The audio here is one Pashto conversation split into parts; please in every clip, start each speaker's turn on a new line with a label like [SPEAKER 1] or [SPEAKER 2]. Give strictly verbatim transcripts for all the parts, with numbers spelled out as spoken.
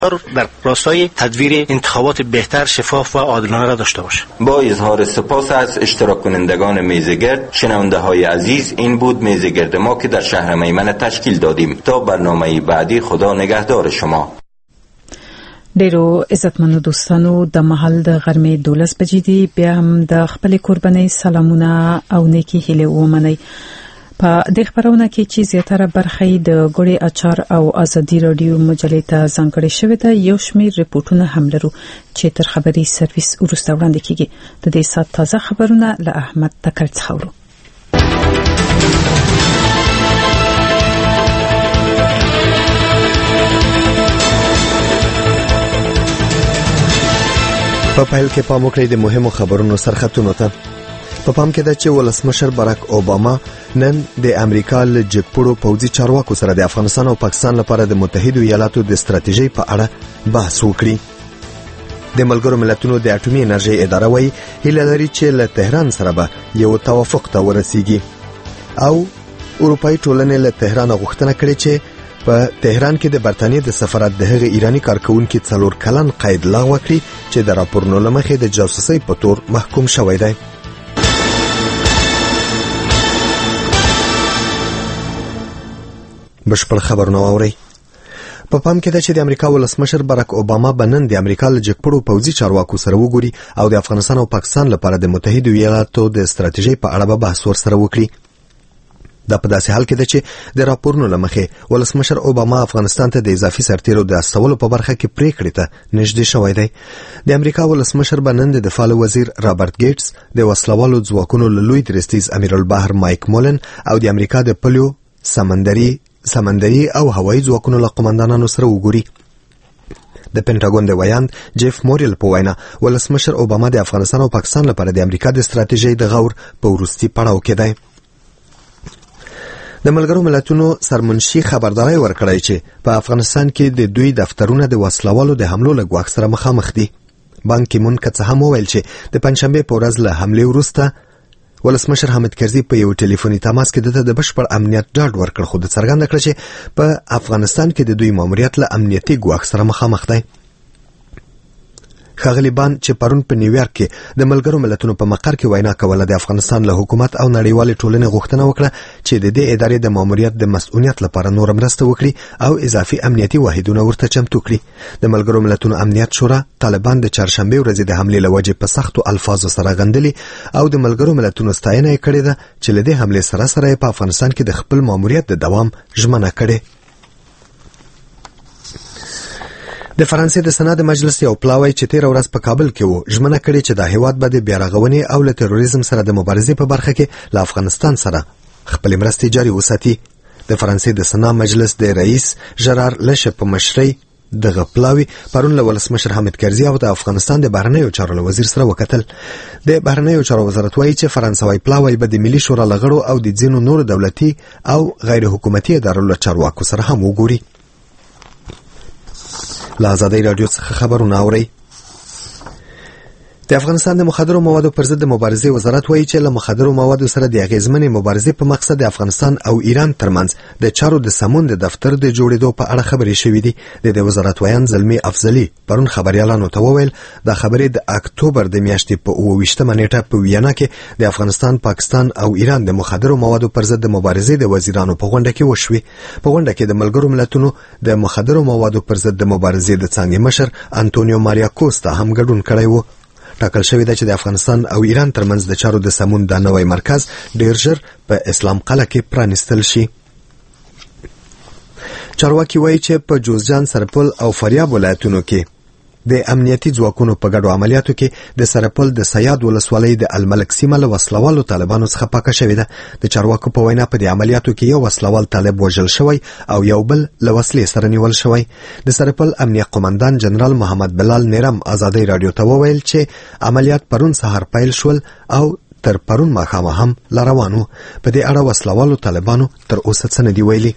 [SPEAKER 1] در راستای تدویر انتخابات بهتر، شفاف و عادلانه را داشته باشه.
[SPEAKER 2] با اظهار سپاس از اشتراک کنندگان میزگرد، شنونده های عزیز، این بود میزگرد ما که در شهر میمنه تشکیل دادیم. تا برنامه بعدی، خدا نگهدار شما.
[SPEAKER 3] ډیرو عزتمنو دوستانو، د محل د غرمې دولس بجې دي. بیا هم د خپل قربانۍ سلامونه او نیکی هیله ومنئ. په دې خبرونه کې چې زیاتره برخه د ګوړې اچار او ازادي رادیو مجلې ته ځانګړې شوې ده، یو شمېر ریپورتونه هم لرو چې تر خبري سرویس وروسته وړاندې کیږي. د دې سات تازه خبرونه له احمد تکر څخه ورو.
[SPEAKER 4] په پیل کې پام وکړئ د مهمو خبرونو سرخطونو ته. په پام کې ده چې ولسمشر باراک اوباما نن د امریکا له جګپوړو پوځي چارواکو سره د افغانستان او پاکستان لپاره د متحدو ایالاتو د ستراتیژۍ په اړه بحث وکړي. د ملګرو ملتونو د اټومي انرژي اداره وايي هیله لري چې له تهران سره به یو توافق ته ورسیږي. او اروپאי ټولنې له تهران غوښتنه کړې چې په تهران کې د برتانیې د سفارت د هغه ایرانی کارکونکو څلور کلن قید لغوه کړي چې د راپورونو لمخې د جاسوسۍ په تور محکوم شوی دی. بشپړ خبرونه واورئ. په پام کې ده چې د امریکا ولسمشر باراک اوباما بنن د امریکا له جګپوړو پوځي چارواکو سره وګوري او د افغانستان او پاکستان لپاره د متحدو ایالاتو د ستراتیژۍ په اړه به بحث ورسره وکړي. دا په داسې حال کې ده چې د راپورونو لمخې ولسمشر اوباما افغانستان ته د اضافي سرتیرو د استولو په برخه کې پریکړې ته نږدې شوی دی. د امریکا ولسمشر بنن د دفاع وزیر رابرټ ګیټس د وسلوالو ځواکونو له لوی درستیز امیر البحر مایک مولن او د امریکا د پلیو سمندري سمندري او هوایي ځواکونو له قومندانانو سره وګوري. د پینټاګون د ویاند جیف موریل په وینا ولسمشر اوباما د افغانستان او پاکستان لپاره د امریکا د ستراتیژۍ د غور په وروستي پړاو کې دی. د ملګرو ملتونو سرمنشي خبرداري ورکړی چې په افغانستان کې د دوی دفترونه د وسلوالو د حملو له ګواښ سره مخامخ دي. بان کی مون که څه هم وویل چې د پنځشنبه په ورځ له حملې وروسته ولسمشر حامد کرزي په یو ټلیفوني تماس کې د بشپړ امنیت ډاډ ورکړ، خو د څرګنده کړ چې په افغانستان کې د دوی ماموریت له امنیتي ګواښ سره مخامخ دی. ښاغلی بان چې پرون په نیویارک کې د ملګرو ملتونو په مقر کې وینا کوله، د افغانستان له حکومت او نړیوالې ټولنې غوښتنه وکړه چې د دې ادارې د ماموریت د مسؤلیت لپاره نور مرسته وکړي او اضافي امنیتي واحدونه ورته چمتو کړي. د ملګرو ملتونو امنیت شورا طالبان د چهارشنبه ورځې د حملې له وجې په سختو الفاظو سره غندلي او د ملګرو ملتونو ستاینه یې کړې ده چې له دې حملې سره سره په افغانستان کې د خپل ماموریت د دوام ژمنه کړې. د فرانسې د سنا د مجلس یو پلاوی چې تیر ورځ په کابل کې وو ژمنه کړې چې د هیواد به د بیارغونې او له تروریزم سره د مبارزې په برخه کې له افغانستان سره خپل مرستې جاري وساتي. د فرانسې د سنا مجلس د رئیس ژرار لشه په مشرۍ دغه پلاوی پرون له ولسمشر حامد کرزي او د افغانستان د بهرنیو چارو وزیر سره وکتل. د بهرنیو چارو وزارت وایي چې فرانسوي پلاوی به د ملي شورا لغړو او د ځینو نور دولتي او غیر حکومتي ادارو له چارواکو سره هم وګوري. له ازادي رادیو څخه خبرونه اورئ. د افغانستان د مخدرو موادو پر ضد د مبارزې وزارت وایي چې له مخدرو موادو سره د اغیزمنې مبارزې په مقصد د افغانستان او ایران ترمنځ د چارو د سمون د دفتر د جوړېدو په اړه خبرې شوې دي. د دې وزارت ویان زلمی افضلی پرون خبريالانو ته وویل د خبرې د اکتوبر د میاشتې په اوه ویشتمه نیټه په ویانا کې د افغانستان، پاکستان او ایران د مخدرو موادو پر ضد د مبارزې د وزیرانو په غونډه کې وشوي. په غونډه کې د ملګرو ملتونو د مخدرو موادو پر ضد د مبارزې د څانګې مشر انټونیو ماریا کوستا هم ګډون کړی و. ټاکل شوی دی چې د افغانستان او ایران ترمنځ د چارو د سمون د نوې مرکز ډیر ژر په اسلام قلعه کې پرانیستل شي. چارواکي وایي چې په جوزجان، سرپل او فاریاب ولایتونو کې د امنیتي ځواکونو په ګډو عملیاتو کې د سرپل د سیاد ولسوالۍ د الملک سیمه له وسلوالو طالبانو څخه پاکه شوې ده. د چارواکو په وینا په دې عملیاتو کې یو وسلوال طالب وژل شوی او یو بل له وسلې سره نیول شوی. د سرپل امنیه قومندان جنرال محمد بلال نیرم ازادي رادیو ته وویل چې عملیات پرون سهار پیل شول او تر پرون ماښامه هم روانو. په دې اړه وسلوالو طالبانو تر اوسه څه نه دی ویلي.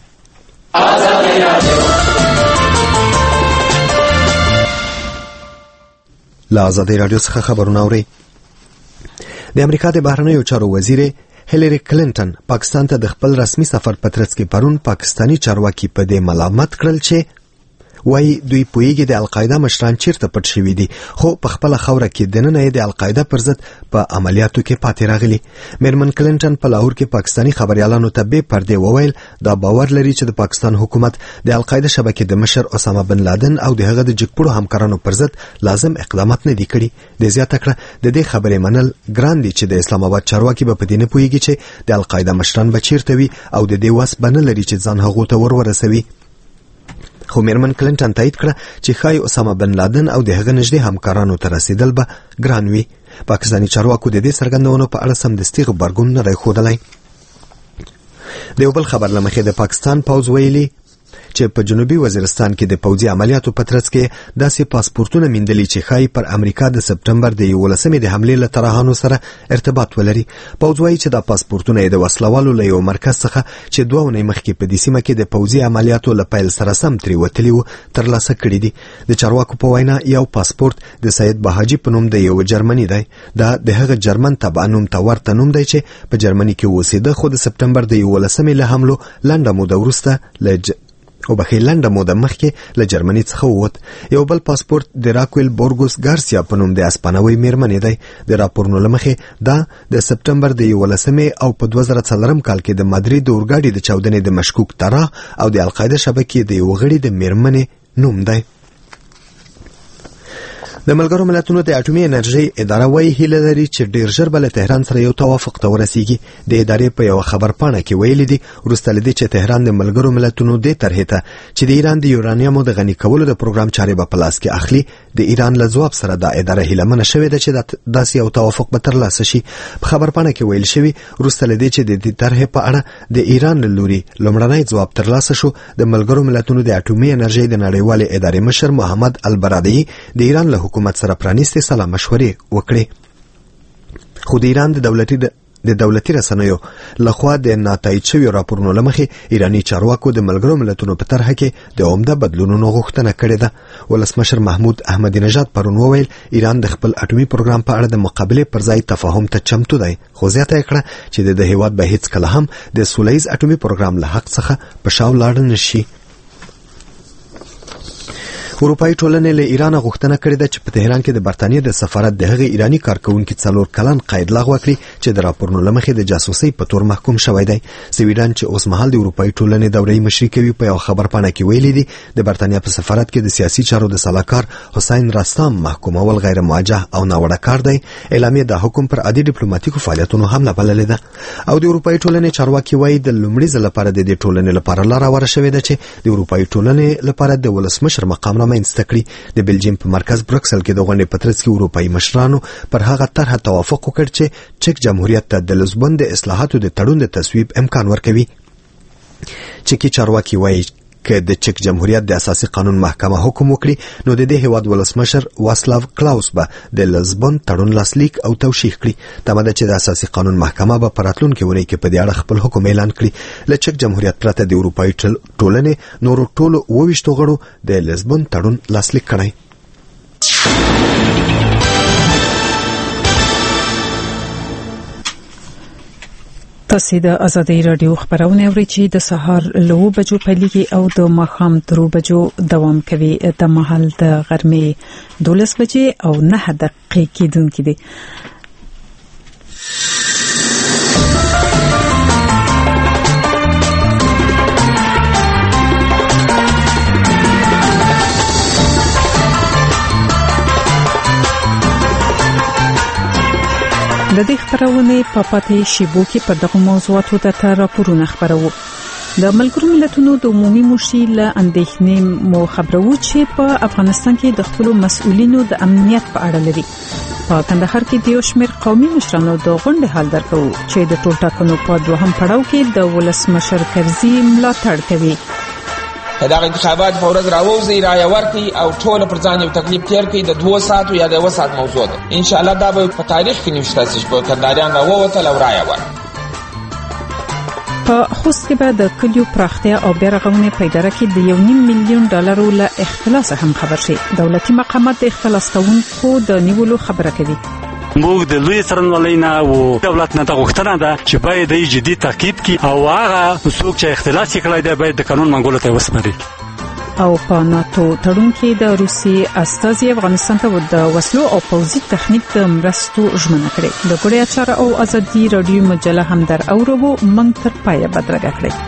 [SPEAKER 4] له ازادي رادیو څخه خبرونه اورئ. د امریکا د بهرنیو چارو وزیر هیلری کلینټن پاکستان ته د خپل رسمي سفر په ترڅ کې پرون پاکستانی چارواکي په دې ملامت کړل چې وایي دوی پوهیږي د القاعده مشران چیرته پټ شوي دي، خو په خپل خوره کې دننه یې د القاعده پر ضد په عملیاتو کې پاتې راغلي. میرمن کلینټن په لاهور کې پاکستاني خبريالانو ته به پردې وویل دا باور لري چې د پاکستان حکومت د القاعده شبکې د مشر اسامه بن لادن او د هغه د جګپړو همکارانو پر ضد لازم اقدامات نه دي کړي. د زیاته کړه د دې خبرې منل ګران دي چې د اسلام آباد چارواکي به په دې نه پوهیږي چې د القاعده مشران به چیرته وي او د دې وس به نه لري چې ځان هغو ته ور ورسوي. خو میرمن کلینټن تایید کړه چې ښایي اسامه بن لادن او د هغه نږدې همکارانو ته رسیدل به ګران وي. پاکستاني چارواکو د دې څرګندونو په اړه سمدستي غبرګون نه دی ښودلی. د یو بل خبر له مخې د پاکستان پوځ ویلي چې په جنوبي وزیرستان کې د پوځي عملیاتو په ترڅ کې داسې پاسپورتونه میندلي چې ښایي پر امریکا د سپټمبر د یولسمې د حملې له ترهانو سره ارتباط ولري. پوځ وایي چې دا پاسپورتونه یې د وسلوالو له یو مرکز څخه چې دوه اونۍ مخکې په دې سیمه کې د پوځي عملیاتو له پیل سره سم ترې وتلي وو ترلاسه کړي دي. د چارواکو په وینا یو پاسپورت د سید بهاجي په نوم د یو جرمني دی. دا د هغه جرمن تبع نوم ته ورته نوم دی چې په جرمني کې اوسېده، خو د سپټمبر د یولسمې له حملو لنډه موده وروسته له او بخې لنډه موده مخکې له جرمني څخه ووت. یو بل پاسپورت د راکویل بورګوس ګارسیا په نوم د اسپانوي میرمنې دی. د راپورونو له مخې دا د سپټمبر د یولسمې او په دوه زره څلورم کال کې د مادرید د اورګاډي د چاودنې د مشکوک طرح او د القاعده شبکې د یو غړي د میرمنې نوم دی. د ملګرو ملتونو د اټومي انرژي اداره وايي هیله لري چې ډیر ژر به له تهران سره یو توافق ته ورسیږي. د ادارې په یو خبرپاڼه کې ویلي دي وروسته له دې چې تهران د ملګرو ملتونو د طرحې ته چې د ایران د یورانیمو د غني کولو د پروګرام چارې په لاس کې اخلي د ایران له ځواب سره د اداره هیلمنه شوې ده چې داسې یو توافق به ترلاسه شي. په خبرپاڼه کې ویل شوی وروسته له دې چې د دې طرحې په اړه د ایران له لوري لومړنی ځواب ترلاسه شو، د ملګرو ملتونو د اټومي انرژي د نړیوالې ادارې مشر محمد البرادعي د ایران له حکومت سره پرانیستې سلا مشورې وکړي. خو د ایران د دولتي د دولتي رسنیو لخوا د ناتایید شویو راپورونو له مخې ایراني چارواکو د ملګرو ملتونو په طرحه کې د عمده بدلونونو غوښتنه کړې ده. ولسمشر محمود احمدي نژاد پرون وویل ایران د خپل اټومي پروګرام په اړه د مقابلې پر ځای تفاهم ته چمتو دی، خو زیاته کړه چې د هیواد به هیڅ کله هم د سولهییز اټومي پروګرام له حق څخه په شا ولاړ نه شي. اروپایي ټولنې له ایران غوښتنه کړې ده چې په تهران کې د برتانیې د سفارت د هغې ایرانی کارکونکي څلور کلن قید لغوه کړي چې د راپورونو له مخې د جاسوسۍ په تور محکوم شوی دی. سویډن چې اوس مهال د اروپایي ټولنې دورې مشري کوي په یو خبرپاڼه کې ویلي دي د برتانیا په سفارت کې د سیاسي چارو د سلاکار حسین راستام محکومول غیر موجه او ناوړه کار دی. اعلامیه د حکم پر عادي ډیپلوماټیکو فعالیتونو حمله بللې ده او د اروپایي ټولنې چارواکي وایي د لومړي ځل لپاره د دې ټولنې لپاره لار هواره شوې ده چې د اروپایي ټولنې لپاره د ولسمشر مقام رامنځته کړي. د بلجیم په مرکز بروکسل کې د غونډې په ترڅ کې اروپایي مشرانو پر هغه طرحه توافق وکړ چې چک جمهوریت ته د لزبون د اصلاحاتو د تړون د تصویب امکان ورکوي. چکی چارواکي وایي که د چک جمهوریت د اساسي قانون محکمه حکم وکړي نو د دې هیواد ولسمشر واسلاو کلاوس به د لزبون تړون لاسلیک او توشیح کړي. تمه ده چې د اساسي قانون محکمه به په راتلونکي اونۍ کې په دې اړه خپل حکم اعلان کړي. له چک جمهوریت پرته د اروپایي ټولنې نورو ټولو اوویشتو غړو د لزبون تړون لاسلیک کړی.
[SPEAKER 3] تاسو د ازادي رادیو خبرونه اورئ چې د سهار لو بجو پیلېږي او د ماښام درو بجو دوام کوي. د مهال د غرمې دولس بجې او نه دقیقې کېدونکې دي. د دې خبرونه په پاتې شیبو کې په دغه موضوعاتو ته راپورونه خبرو. د ملګرو ملتونو د عمومي مشیر له اندېښنې مو خبرو چې په افغانستان کې د خپل مسؤلینو د امنیت په اړه لري. په کندهار کې د یو شمېر قومي مشرانو د غونډې حال درکو چې د ټولټاکنو په دوهم پړاو کې د ولسمشر کرزي ملاتړ کوي.
[SPEAKER 5] دا انتخابات په ورځ راوځي رایه ورکړي او ټول پر ځان یو تکلیف تیر کړي د دوه ساعتو یا د یو ساعت موضوع ده. ان شاء الله دا به په تاریخ کې نشته چې په کندهاریان راووتل او رایه ورکړي.
[SPEAKER 3] په خوست کې به د کلیو پراختیا او بیرغونې په اداره کې د یو نیم میلیون ډالرو له اختلاس هم خبر شي. دولتي مقامات د اختلاس کوونکو د نیولو خبره کوي.
[SPEAKER 6] موږ د لوی څارنوالۍ نه او دولت نه د غوښتنه ده چې باید د جدي تعقیب کی او هغه څوک چې اختلاس کړی دی باید د قانون منګولو ته وسپاري.
[SPEAKER 3] او په ناتو تړون کې د روسي استازي افغانستان ته د وسلو او پوځي تخنیک د مرستو ژمنه کړې. د ګډي اچار او ازادي رادیو مجله هم در اورو موږ تر پایه بدرګه کړې.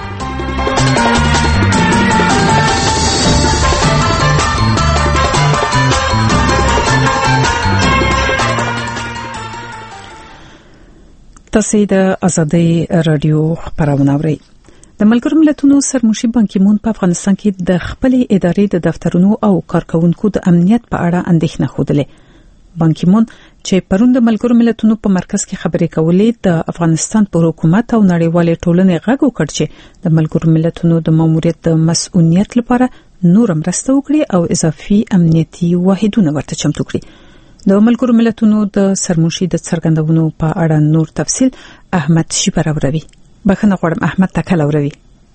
[SPEAKER 3] تاسو د ازادي رادیو خبرونه اورئ. د ملګرو ملتونو سرمشي بان کی مون په افغانستان کې د خپل ادارې د دفترونو او کارکونکو د امنیت په اړه اندېښنه خوده. بان کی مون چې پرون د ملګرو ملتونو په مرکز کې خبرې کولې د افغانستان پر حکومت او نړیوال ټولنې غږ وکړ چې د ملګرو ملتونو د ماموریت د مسؤلیت لپاره نور مرسته وکړي او اضافي امنیتي واحدونه ورته چمتو کړي. د ملګرو ملتونو د سرمشي د څرګندونو په اړه نور تفصيل احمد شیبر اوروي. بخنه غواړم احمد تکل اوروي.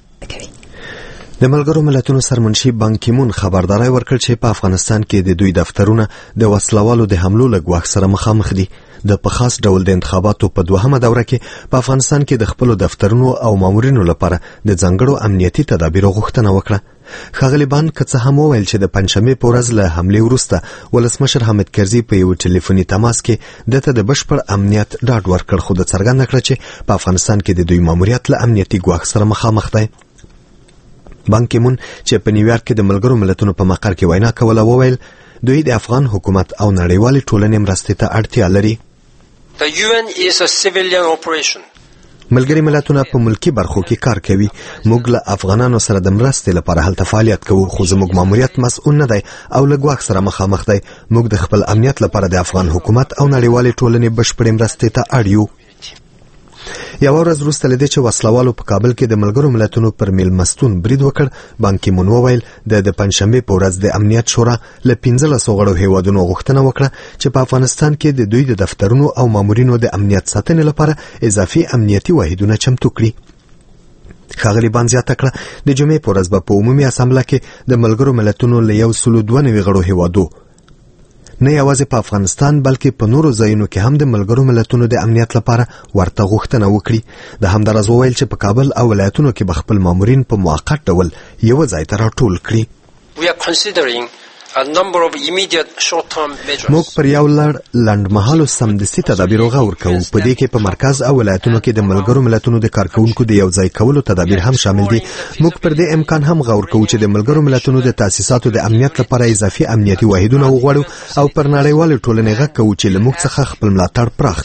[SPEAKER 4] د ملګرو ملتونو سرمنشي بان کی مون خبرداري ورکړ چې په افغانستان کې د دوی دفترونه د وسلوالو د حملو له ګواښ سره مخامخ دي. د په خاص ډول د انتخاباتو په دوهمه دوره کې په افغانستان کې د خپل دفترونو او مامورینو لپاره د ځنګړو امنیتي تدابیرو غوښتنه وکړه. خاغلی بان کڅه هم ویل چې د پنځمې په ورځ له حمله وروسته ولسمشر حامد کرزي په یو ټلیفوني تماس کې دته د بشپړ امنیت ډاډ ورکړ، خو د څرګنده کړ چې په افغانستان کې د دوی ماموریت له امنیتي ګواښ سره مخامخ دی. بان کی مون چې په نیویارک کې د ملګرو ملتونو په مقر کې وینا کوله وویل دوی د افغان حکومت او نړیوال ټولنې مرستې ته اړتیا لري.
[SPEAKER 7] The U N is a civilian operation.
[SPEAKER 4] ملګری ملتونه په ملکی برخو کې کار کوي. موږ له افغانانو سره د مرستې لپاره هلته فعالیت کوو، خو زموږ ماموریت مسؤل نه دی او له ګواښ سره مخامخ دی. موږ د خپل امنیت لپاره د افغان حکومت او نړیوال ټولنې بشپړې مرستې ته اړ یو. یو ورځ وروسته لدې چې وسلوالو په کابل کې د ملګرو ملتونو پر میلمستون برید وکړ، بان کی مون وویل د د پنځشنبه په ورځ د امنیت شورا له پنځلس غړو هیوادونو غوښتنه وکړه چې په افغانستان کې د دوی د دفترونو او مامورینو د امنیت ساتنې لپاره اضافي امنیتي واحدونه چمتو کړي. خاغلی بان زیاته کړه د جمعې په ورځ به په عمومي اسامبله کې د ملګرو ملتونو له یو سل دوه نوي غړو هیوادو نه یوازې په افغانستان بلکې په نورو ځایونو کې هم د ملګرو ملتونو د امنیت لپاره ورته غوښتنه وکړي. د همدارس وویل چې په کابل او ولایتونو کې به خپل مامورین په موقت ډول یو ځای ته راټول کړي.
[SPEAKER 7] We are considering a number of immediate short-term measures.
[SPEAKER 4] موږ پر یو لړ لنډمهالو سمدستي تدابیر غور کوو. په دې کې په مرکز او ولایتونو کې د ملګرو ملتونو د کارکونکو د یو ځای کولو تدابیر هم شامل دي. موږ پر دې امکان هم غور کوو چې د ملګرو ملتونو د تاسیساتو د امنیت لپاره اضافي امنیتي واحدونه وغواړو او پر نړیوال ټولنې غږ کوو چې له موږ څخه خپل ملاتړ پراخ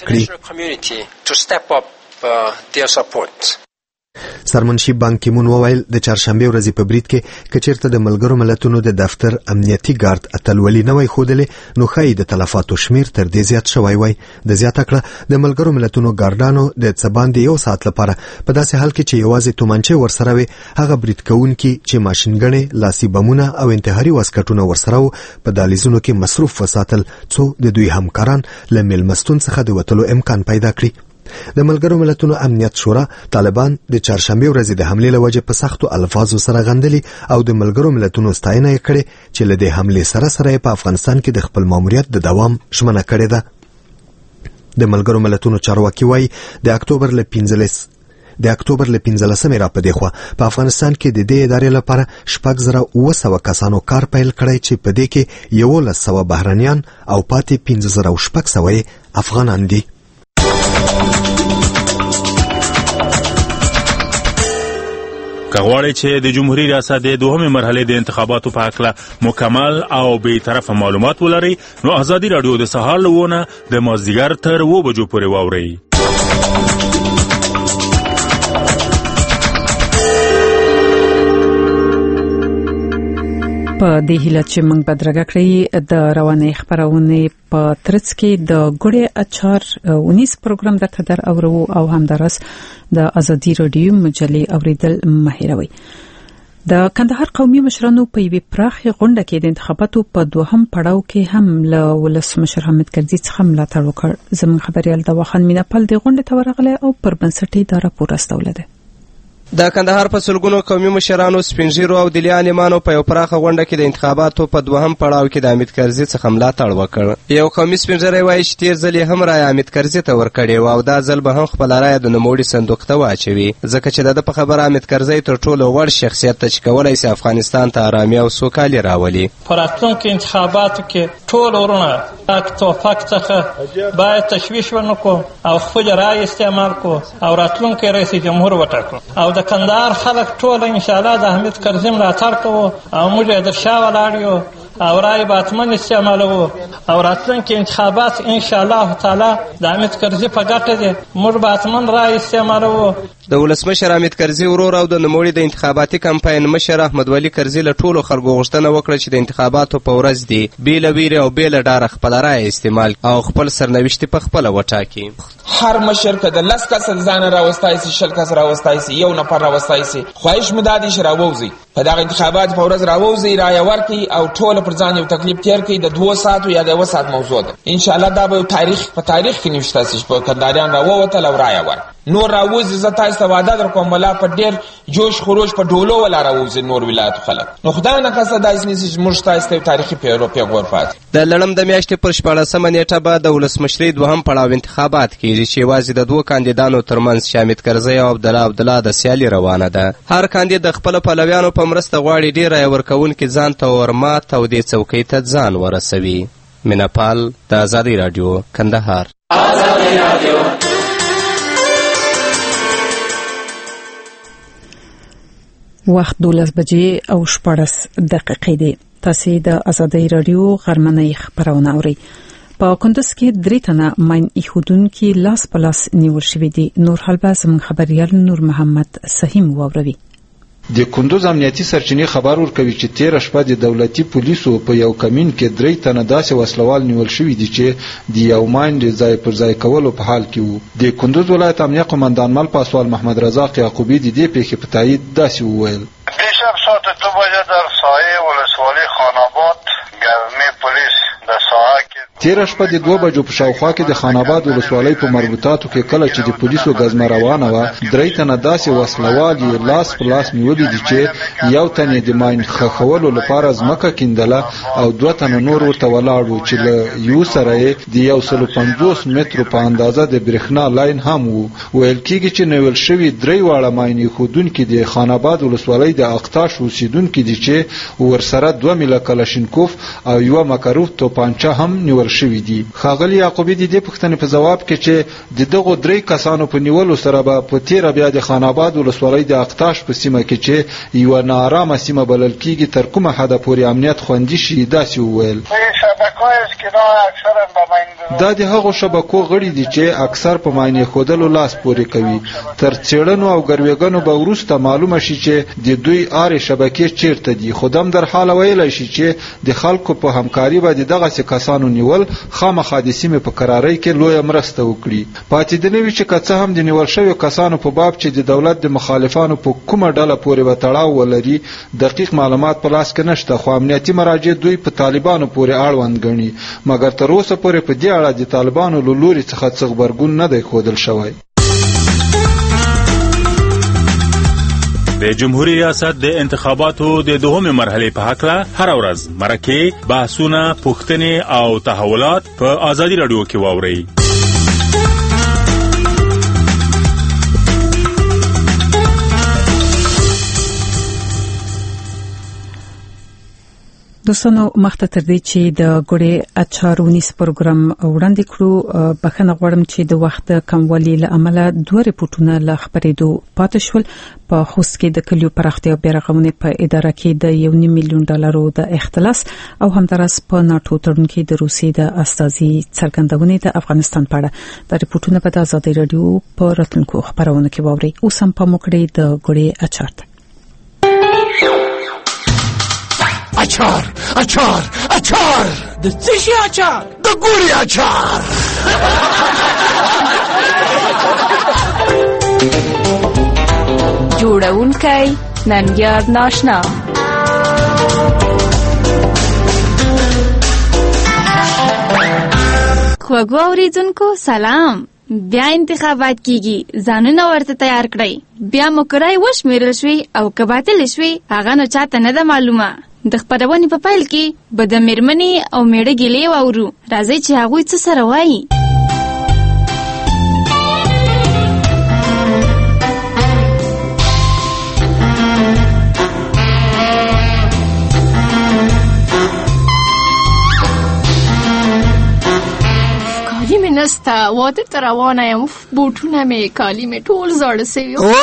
[SPEAKER 4] کړي. سرمنشي بان کی مون وویل د چهارشنبه ورځې په برید کې کچیرته د ملګرو ملتونو د دفتر امنیتي ګارد اتلولي نه وای خودلې نو خای د تلفاتو شمیر تر دې زیات شوی وای. د زیاته کړه د ملګرو ملتونو ګاردانو د څباندې یو ساعت لپاره په داسې حال کې چې یوازې تومانچه ورسره وي هغه برید کوونکي چې ماشینګڼې، لاسي بمونه او انتحاري واسکټونه ورسره په دالیزونو کې مصروف وساتل څو د دوی همکاران له میلمستون څخه د وتلو امکان پیدا کړي. د ملګرو ملتونو امنیت شورا طالبان د چهارشنبه ورځې د حمله لوجه په سختو الفاظو سره غندلي او د ملګرو ملتونو ستاینه کړې چې له دې حمله سره سره په افغانستان کې د خپل ماموریت د دوام ژمنه کړې ده. د ملګرو ملتونو چارواکي وایي د اکتوبر له پنځلس د اکتوبر له پنځلسمې را پدې خو په افغانستان کې د دې ادارې لپاره شپږ زره اوه سوه کسانو کار پیل کړی چې په دې کې یولس سوه بهرنیان او پاتې پنځه زره او شپږ سوه افغانان دي.
[SPEAKER 8] کغواړي چې د جمهوریت ریاست د دوهمې مرحله د انتخاباتو په اړه مکمل او بې طرفه معلومات ولري نو ازادي رادیو د سهار لونه د مازدیګر تر اوه بجو پورې واوري.
[SPEAKER 3] په دې هیله چې موږ بدرګه کړی د روانې خبرونه په ترڅ کې د ګړې اچار اونیس پروګرام درته در اورو او همدارس د ازادي رادیو مجلې اوریدل مهیروي. د کندهار قومي مشرانو په یوه پراخه غونډه کې د انتخاباتو په دوهم پړاو کې هم له ولسمشر حامد کرزي څخه ملاتړ وکړ. زموږ خبريال د وخت میناپال د غونډې ته ورغله او پر بنسټي دا راپور استوله ده.
[SPEAKER 9] د کندهار په سلګونو قومي مشرانو سپینږیرو او دلي عالمانو په یو پراخه غونډه کې د انتخاباتو په دوهم پړاو کې د حامد کرزي څخه ملاتړ وکړ. یو قومي سپینږیری وایي چې تیر ځل یې هم رایه حامد کرزي ته ورکړې وه او دا ځل به هم خپله رایه د نوموړي صندوق ته واچوي، ځکه چې د ده په خبره حامد کرزي تر ټولو وړ شخصیت ته چې کولی سي افغانستان ته ارامي او سوکالي راولي.
[SPEAKER 10] په راتلونکو انتخاباتو کې ټول ورونه توفق څخه باید تشویش ونه کړو او خپل رایه استعمال کړو او راتلونکی رئیس جمهور وټاکو او د کندهار خلک ټول ان شاء الله د حامد کرزي ملاتړ کوو او موږ یې در شا ولاړ یو او رای به حتما استعمالوو او راتلونکي انتخابات ان شاء الله تعالی د حامد کرزي په ګټه دي، موږ به حتما رای استعمالوو.
[SPEAKER 9] د ولسمشر حامد کرزي ورور او د نوموړي د انتخاباتي کمپاین مشر احمد ولي کرزي له ټولو خلکو غوښتنه وکړه چې د انتخاباتو په ورځ دي بې له ویرې او بې له ډاره خپله رایه استعمال او خپل سرنوشت په خپله وټاکي.
[SPEAKER 5] هر مشر که د لس کسه ځان راوستی سي، شل کسه راوستی سي، یو نفر راوستی سي، خواهش مو دا دی چې راووځي په دغه انتخاباتو په ورځ راووځي، رایه ورکړي او ټوله پر ځان یو تکلیف تیر کړي. د دوه ساعتو یا د یوه ساعت موضوع ده. انشاءالله دا به تاریخ په تاریخ کې نوشته سي چې په کندهاریان راووتل او رایه ورکړي. نور راووځي زه تاسو ته وعده در کوم بلا په ډېر جوش خروج په ډولو ولا راووځي نور ولایتو خلک. نو خدای نه کسه داسې نیسي چې موږ تاسو ته تاریخي پیغور پاتې.
[SPEAKER 9] د لړم د میاشتې پر شپاړسمه نیټه به د ولسمشرۍ دوهم پړاو انتخابات کېږي چې یوازې د دوو کاندیدانو ترمنځ چې حامد کرزي او عبدالله عبدالله د سیالي روانه ده. هر کاندید د خپلو پلویانو په مرسته غواړي ډېر رایه ورکوونکي ځان ته ورمات او دې څوکۍ ته ځان ورسوي. مینه پال، د ازادۍ راډیو، کندهار. ازادۍ راډیو
[SPEAKER 3] وخت دولس بجې او شپاړس دقیقې دي. تاسې د ازادۍ راډیو غرمنۍ خپرونه اورئ. په کندز کې درې تنه ماین ایښودونکي لاس په لاس نیول شوي دي. نور حال به زموږ خبریال نور محمد سهیم واوروي.
[SPEAKER 11] د کندوز امنیتي سرچینې خبر ورکوي چې تیر شپه د دولتي پولیسو په یو کمین کې درې تنه داسې وسلوال نیول شوي دي چې د یو ماین د ځای پر ځای کولو په حال کې وو. د کندوز ولایت امنیه قماندان مل پاسوال محمد رزاق یعقوبی د دې پیښې په تایید داسې وویل:
[SPEAKER 12] دیشب ساعت دو بجه در سایه ولسوالی خان آباد گرمی پلیس در ساحه کې
[SPEAKER 11] تیر شپه د دوه بجو په شاوخوا کې د خان آباد ولسوالۍ په مربوطاتو کې کله چې د پولیسو ګزمه روانه وه، درې تنه داسې وسلوال یې لاس په لاس نیولي دي چې یو تن یې د ماین ښخولو لپاره ځمکه کیندله او دوه تنه نور ورته ولاړ وو چې له یو سره یې د یو سلو پنځوس مترو په اندازه د برېښنا لاین هم وو. ویل کېږي چې نیول شوي درې واړه ماین ایښودونکي د خان آباد ولسوالۍ د اقتاش اوسېدونکي دي چې ورسره دوه میله کلاشینکوف او یوه مکروف توپانچه هم نیول شوي دي. ښاغلي یعقوبي د دې پوښتنې په ځواب کې چې د دغو درې کسانو په نیولو سره به په تیره بیا د خان آباد ولسوالۍ د اقتاش په سیمه کې چې یوه ناارامه سیمه بلل کېږي تر کومه حده پورې امنیت خوندي شي، داسې وویل: دا د هغو شبکو غړي دي چې اکثر په ماین ایښودلو لاس پورې کوي. تر څېړنو او ګروېږنو به وروسته معلومه شي چې د دوی آرې شبکې چیرته دي. خو دم در حاله ویلی شي چې د خلکو په همکاري به د دغسې کسانو نیول خامخا د سیمې په کرارۍ کې لویه مرسته وکړي. پاتې د نه وي چې که څه هم د نیول شویو کسانو په باب چې د دولت د مخالفانو په کومه ډله پورې به تړاو ولري دقیق معلومات په لاس کې نشته، خو امنیتي مراجع دوی په طالبانو پورې اړوند ګڼي. مګر تر اوسه پورې په دې اړه د طالبانو له لوري څخه څه غبرګون نه دی ښودل شوی.
[SPEAKER 8] د جمهوریت ریاست د انتخاباتو د دوهمې مرحلې په هکله هر ورځ مرکې، بحثونه، پوښتنې او تحولات په ازادي راډیو کې واورئ.
[SPEAKER 3] دوستانو مخته تر دې چې د ګوړې اچار ونیس پروګرام وړاندې کړو، بخښنه غواړم چې د وخت کموالي له امله دوه ریپورتونه له خپرېدو پاتې شول. په خوست کې د کلیو پراختیا او بیارغونې په اداره کې د یو نیم میلیون ډالرو د اختلاس او همدارس په ناټو تړون کې د روسیې د استازي څرګندونې د افغانستان په اړه د ریپورتونه په ازادي راډیو په راتلونکو خبرونو کې واورئ. اوس هم په موکړې د ګوړې اچار ته.
[SPEAKER 13] اچار اچار اچار د څه شي اچار؟ د ګوړې اچار.
[SPEAKER 14] جوړونکی ننګیار ناشنا. خوږو اوریدونکو سلام. بیا انتخابات کیږي، ځانونه ورته تیار کړئ. بیا مو کرای وشمیرل شوي او که باطل شوي هغه نو چاته نه ده معلومه. د خپرونې په پیل کې به د میرمنې او میړه ګیلې واورو. راځئ چې هغوی څه سره وایي.
[SPEAKER 15] کالی مې نسته، واده ته روانه یم. بوټونه مې، کالي مې ټول زاړه سوي.
[SPEAKER 13] او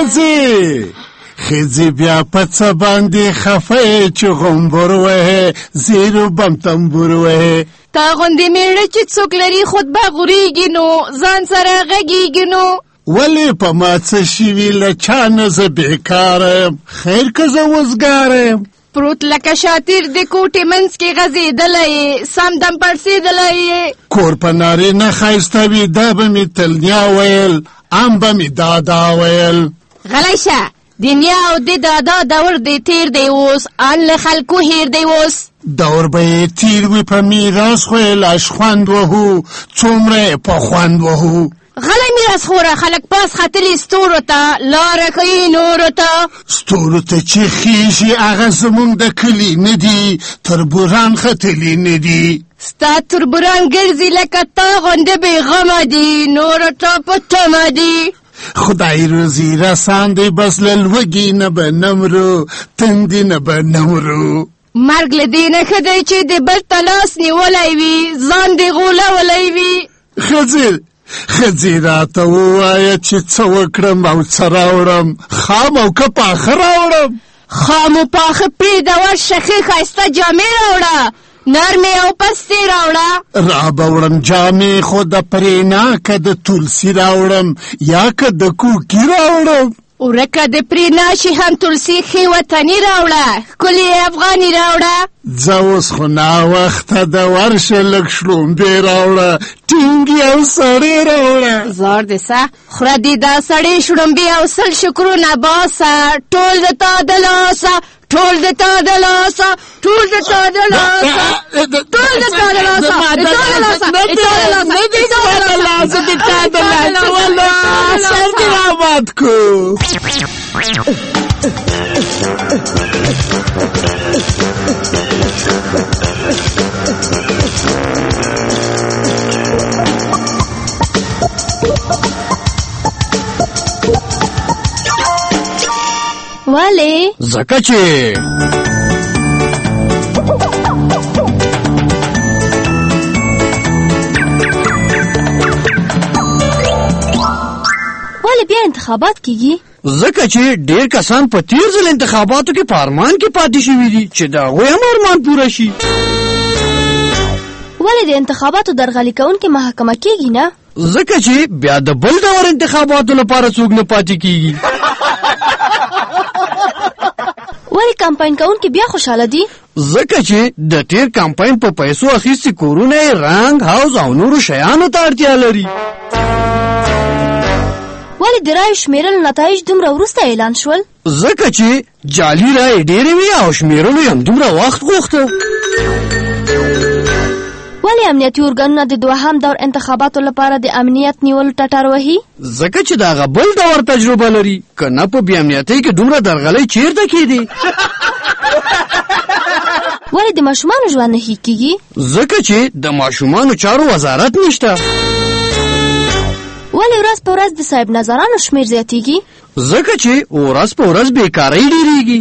[SPEAKER 13] ښځې خځې بیا په څه باندې خفه یې چې غومبر وهې زیرو بم تنبور وهې.
[SPEAKER 15] تا غوندې میړه چې څوک لري خود به غوریږي نو ځان سره غږیږي نو.
[SPEAKER 13] ولې په ما څه شوي له چا نه زه بېکاره یم، خیر که زه وزګاره یم.
[SPEAKER 15] پروت لکه شاتیر د کوټې منځ کې غځېدلی یې، سم دم پړسېدلی یې.
[SPEAKER 13] کور په نارینه ښایسته وي دا به مې تل نیا ویل، ام به مې دادا ویل.
[SPEAKER 15] غلی شه، د نیا او د دادا دور دی تیر دی اوس، ان له خلکو هیر دی اوس.
[SPEAKER 13] دور به یې تیر وي په میراث خو یې لاش خوند وهو، څومره یې په خوند وهو.
[SPEAKER 15] غلی میراث خوره خلک پاس ختلي ستورو ته، لاره کوي نورو ته.
[SPEAKER 13] ستورو ته چې خیژي هغه زموږ د کلي نه دي، تربوران ختلي نه دي.
[SPEAKER 15] ستا تربوران ګرځي لکه تا غونډه بېغمه دي، نورو ته په تمه دي.
[SPEAKER 13] خدای روزی رسان دی بس للوگی نه به نمرو، تندی نه به نمرو.
[SPEAKER 15] مرګ له دې نه ښه دی چې د بل ته لاس نیولی وي، ځان دې غولولی وي.
[SPEAKER 13] ښځې ښځې راته ووایه چې څه وکړم او څه راوړم، خام او که پاخه راوړم.
[SPEAKER 15] خام او پاخه پرېږده، ورشه ښې ښایسته جامې راوړه، نرمې او پستې راوړه.
[SPEAKER 13] را به وړم جامې خو د پرینا که د تلسي راوړم یا که د کوکي راوړم.
[SPEAKER 15] ورکه د پرینا شي هم تلسي ښې وطني راوړه، ښکلې افغاني راوړه.
[SPEAKER 13] ځه اوس خو ناوخته ده، ورشه لږ شلومبې راوړه، ټینګې او سړې راوړه.
[SPEAKER 15] زار دې سه، خوره دې دا سړې شړومبې او سل شکرونه باسه، ټول د تا د لاسه، ټول د تا د لاسه، ټول د تا د لاسه، ټول د تا د لاسه، د تا د لاسه، د تا د لاسه، د تا د لاسه،
[SPEAKER 13] د تا د لاسه، والله سر دې آباد کو.
[SPEAKER 14] ولې؟
[SPEAKER 13] ځکه چې
[SPEAKER 14] ولې بیا انتخابات کیږي؟
[SPEAKER 16] ځکه چې ډېر کسان په تیر ځل انتخاباتو کې په ارمان کې پاتې شوي دي چې د هغوی هم ارمان پوره شي.
[SPEAKER 14] ولې د انتخاباتو درغلي کوونکي محاکمه کیږي نه؟
[SPEAKER 16] ځکه چې بیا د بل ډول انتخاباتو لپاره څوک نه پاتې کیږي.
[SPEAKER 14] ولې کمپاین کوونکي بیا خوشحاله دي؟
[SPEAKER 16] ځکه چې د تیر کمپاین په پیسو اخیستي کورونه یې رنګ، حوض او نورو شیانو ته اړتیا لري.
[SPEAKER 14] ولې د رایو شمیرلو نتایج دومره وروسته اعلان شول؟
[SPEAKER 16] ځکه چې جعلي رایې ډېرې وي او شمیرلو یې همدومره وخت غوښته.
[SPEAKER 14] ولې امنیتي ارګانونه د دوهم دور انتخاباتو لپاره د امنیت نیولو ټټر وهي؟
[SPEAKER 16] ځکه چې د هغه بل دور تجربه لري، که نه په بې امنیتۍ کې دومره درغلۍ چیرته کېدې.
[SPEAKER 14] ولې د ماشومانو ژوند نه ښه کېږي؟
[SPEAKER 16] ځکه چې د ماشومانو چارو وزارت نشته.
[SPEAKER 14] ولې ورځ په ورځ د صاحب نظرانو شمیر زیاتېږي؟
[SPEAKER 16] ځکه چې ورځ په ورځ بیکارۍ ډېرېږي.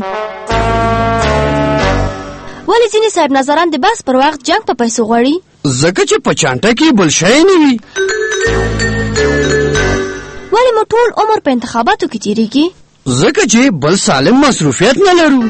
[SPEAKER 14] ولې ځینې صاحب نظران د بحث پر وخت جنګ په پیسو غواړي؟
[SPEAKER 16] ځکه چې په چانټه کې بل شی نه وي.
[SPEAKER 14] ولې مو ټول عمر په انتخاباتو کې تېرېږي؟
[SPEAKER 16] ځکه چې بل سالم مصروفیت نه لرو.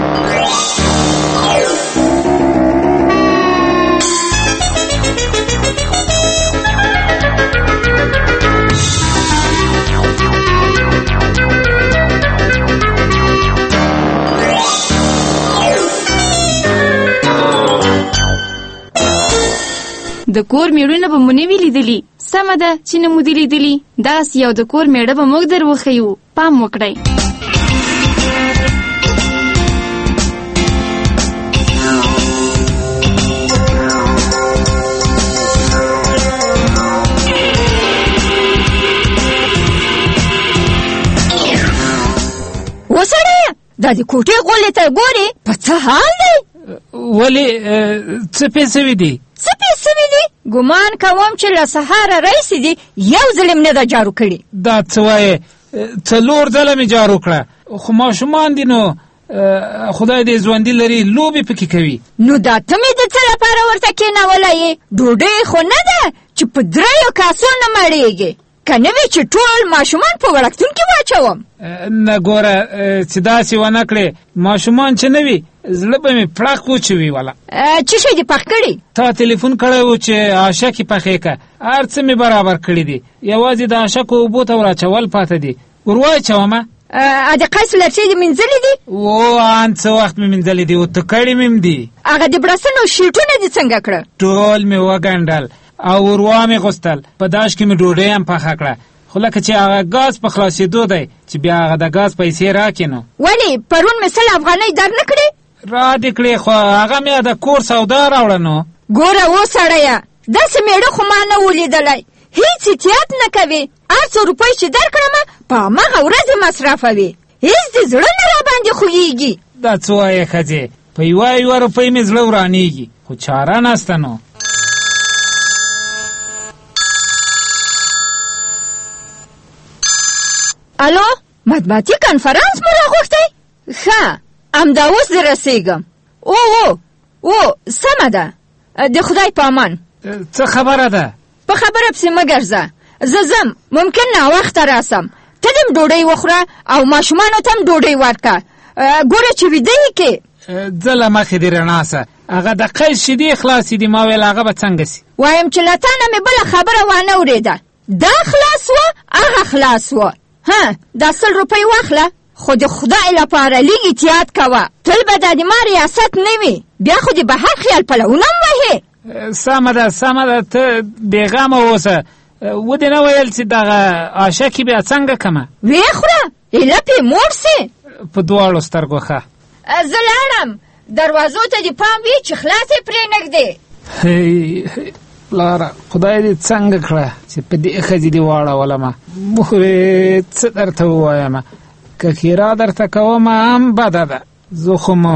[SPEAKER 14] د کور میړونه به مو نه وي لیدلي. سمه ده چې نه مو دي لیدلي. داسې یو د کور میړه به موږ در وښیو. پام وکړئ.
[SPEAKER 15] دا د کوټې غولې ته ګورې په څه حال دی؟
[SPEAKER 17] ولې څه پې سوي دي؟
[SPEAKER 15] څه پې سوي دي؟ ګمان کوم چې له سهاره رئیسې دي یو ځل یې نه ده جارو کړې.
[SPEAKER 17] دا څه وایې؟ څلور ځله مې جارو کړه، خو ماشومان دي نو خدای دې ژوندي لري لوبې پکې کوي.
[SPEAKER 15] نو دا ته مې د څه لپاره ورته کېنولی یې؟ ډوډۍ خو نه ده چې په دریو کاسو نه مړېږي، که نه وي چې ټول ماشومان په وړکتون کې واچوم.
[SPEAKER 17] نه ګوره چې داسې ونه کړې، ماشومان چې نه وي زړه به مې پړق وچوي والا.
[SPEAKER 15] څه شی دې پخ کړي؟
[SPEAKER 17] تا تلیفون کړی و چې عاشقې پخې که، هر څه مې برابر کړي دي، یوازې د عاشقو اوبو ته ور پاته دي. ور واچومه؟
[SPEAKER 15] ا د قیس لرچې دې مینځلې دي؟
[SPEAKER 17] او ان څه وخت مې مینځلې دي، او تکړې مې هم دي.
[SPEAKER 15] هغه د بړستنو شیټونه دې څنګه کړه؟
[SPEAKER 17] ټول مې وګنډل او وروا مې غوستل، په داش کې مې ډوډۍ هم پخه کړه، خو لکه چې هغه ګاز په خلاصېدو دی چې بیا هغه د ګاز پیسې راکړې نو.
[SPEAKER 15] ولې پرون مې سل افغانۍ در نه کړې؟
[SPEAKER 17] را دې کړې، خو هغه مې د کور سودا راوړه نو.
[SPEAKER 15] ګوره و سړیه، داسې مېړه خو ما نه ولیدلی، هېڅ احتیاط نه کوې، هر څو روپۍ چې در کړمه په همغه ورځې مصرفوې، هېڅ دې زړه نه راباندې خوږېږي.
[SPEAKER 17] دا څه وایې ښځې؟ په یوه یوه روپۍ مې زړه ورانېږي، خو چاره نسته نو.
[SPEAKER 15] الو، مطبوعاتي کنفرانس مو راغوښتی؟ ښه، همدا اوس زه رسېږم. او او او سمه ده، د خدای په امان.
[SPEAKER 17] څه خبره ده؟
[SPEAKER 15] په خبره پسې مه ګرځه، زه ځم، ممکن ناوخته راسم. ته دې هم ډوډۍ وخوره او ماشومانو ته هم ډوډۍ ورکړه. ګوره چې ویده یې کې.
[SPEAKER 17] ځه له مخې دې رڼا سه، هغه د قیس شیدې خلاصې دي، ما ویل هغه به څنګه سي.
[SPEAKER 15] وایم چې له تا نه مې بله خبره وانه اورېده، دا خلاص وه هغه خلاص وه. ها دا سل روپۍ واخله، خو د خدای لپاره لږ احتیاط کوه، تل به دا د ما ریاست نه وي، بیا خو د بهر خیال پلونه هم وهې.
[SPEAKER 17] سمه ده سمه ده، ته بېغمه اوسه. ودې نه ویل چې دغه عاشقې بیا څنګه کمه؟
[SPEAKER 15] ویې خوره، ایله پې موړ سې.
[SPEAKER 17] په دواړو سترګو ښه.
[SPEAKER 15] زه لاړم، دروازو ته دې پام وي چې خلاصې پرې نږدې.
[SPEAKER 17] هی پلاره، خدای دې څنګه کړه چې په دې ښځې دې واړولمه. مورې څه درته ووایم، که ښېرا درته کومه هم بده ده، زه خو مو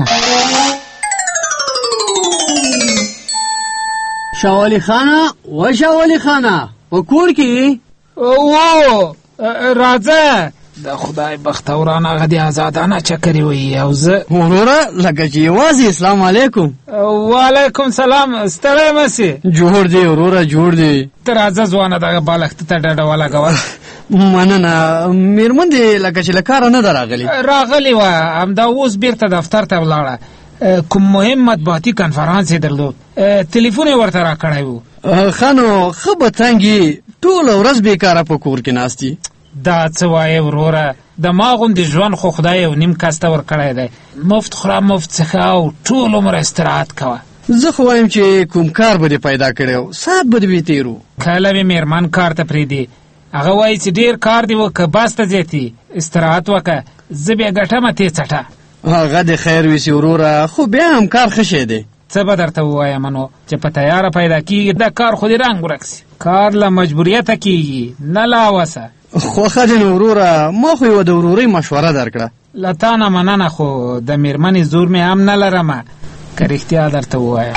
[SPEAKER 16] شاولی خانه و شاولی خانه په کور کې؟
[SPEAKER 17] او راځه، د خدای بختوران هغه دې آزادانه چکرې وي او زه
[SPEAKER 16] وروره لکه چې یوازې اسلام علیکم.
[SPEAKER 17] وعلیکم سلام، ستړی مه سې.
[SPEAKER 16] جوړ دی وروره جوړ دی.
[SPEAKER 17] ته راځه ځوانه دغه بالښت ته ډډه ولګوه.
[SPEAKER 16] مننه، مېرمن دې لکه چې له کاره نه ده راغلې؟
[SPEAKER 17] راغلې وه، همدا اوس بیرته دفتر ته ولاړه. کوم مهم مطبوعاتي کنفرانس یې درلود، تلیفون یې ورته را کړی و.
[SPEAKER 16] ښه نو ښه به تنګي، ټوله ورځ بېکاره په کور کې ناست دي.
[SPEAKER 17] دا څه وایې وروره، د ما غوندې ژوند خو خدای یو نیم کس ته ورکړی دی، مفت خوره مفت څښه او ټول عمر استراحت کوه.
[SPEAKER 16] زه خو وایم چې کوم کار به دې پیدا کړی و، ساعت به دې بې تېر و.
[SPEAKER 17] کله مې مېرمن کار ته پرېږدي، هغه وایي چې ډېر کار دې وکړه، بس ته زیاتي استراحت وکړه، زه بیا ګټمه تې څټه.
[SPEAKER 16] هغه دې خیر ویسي وروره، خو بیا هم کار ښه شی دی.
[SPEAKER 17] څه به درته ووایم نو، چې په تیاره پیدا کېږي دا کار خو دې رنګ ورک سي. کار له مجبوریته کېږي نه له هوسه.
[SPEAKER 16] خو ښه دی نو وروره، ما خو یوه د ورورۍ مشوره درکړه.
[SPEAKER 17] له تا نه مننه، خو د مېرمنې زور مې هم نه لرمه، که رښتیا درته ووایم.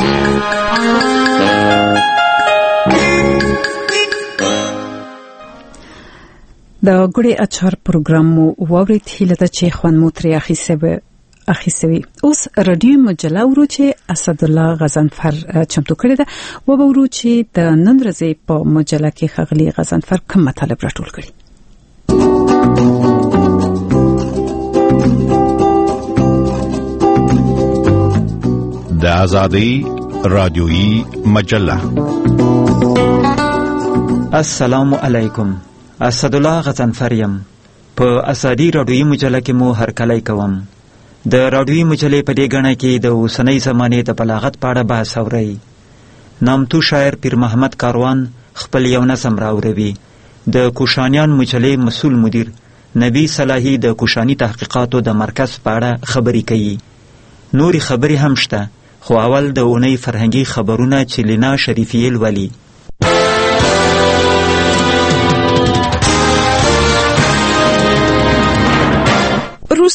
[SPEAKER 3] د ګوړې اچار پروګرام مو واورید، هیله ده چې خوند مو ترې اخیستی وي. اوس راډیو مجله ورو چې اسدالله غضنفر چمتو کړې ده، وبه ورو چې د نن ورځې په مجله کې ښاغلي غضنفر کوم مطالب راټول کړي.
[SPEAKER 18] د آزادۍ رادیویی مجله.
[SPEAKER 19] السلام علیکم، اسدالله غضنفر یم. په ازادي رادیویی مجله کې مو هرکلی کوم. د رادیویی مجلې په دې ګڼه کې د اوسنۍ زمانې د بلاغت په اړه بحث اورئ. نامتو شاعر پیر محمد کاروان خپل یو نظم راوروي. د کوشانیان مجلې مسؤل مدیر نبی صلاحي د کوشاني تحقیقاتو د مرکز په اړه خبرې کوي. نورې خبرې هم شته، خو اول د اونۍ فرهنګي خبرونه چې لینا شریفیل ولي.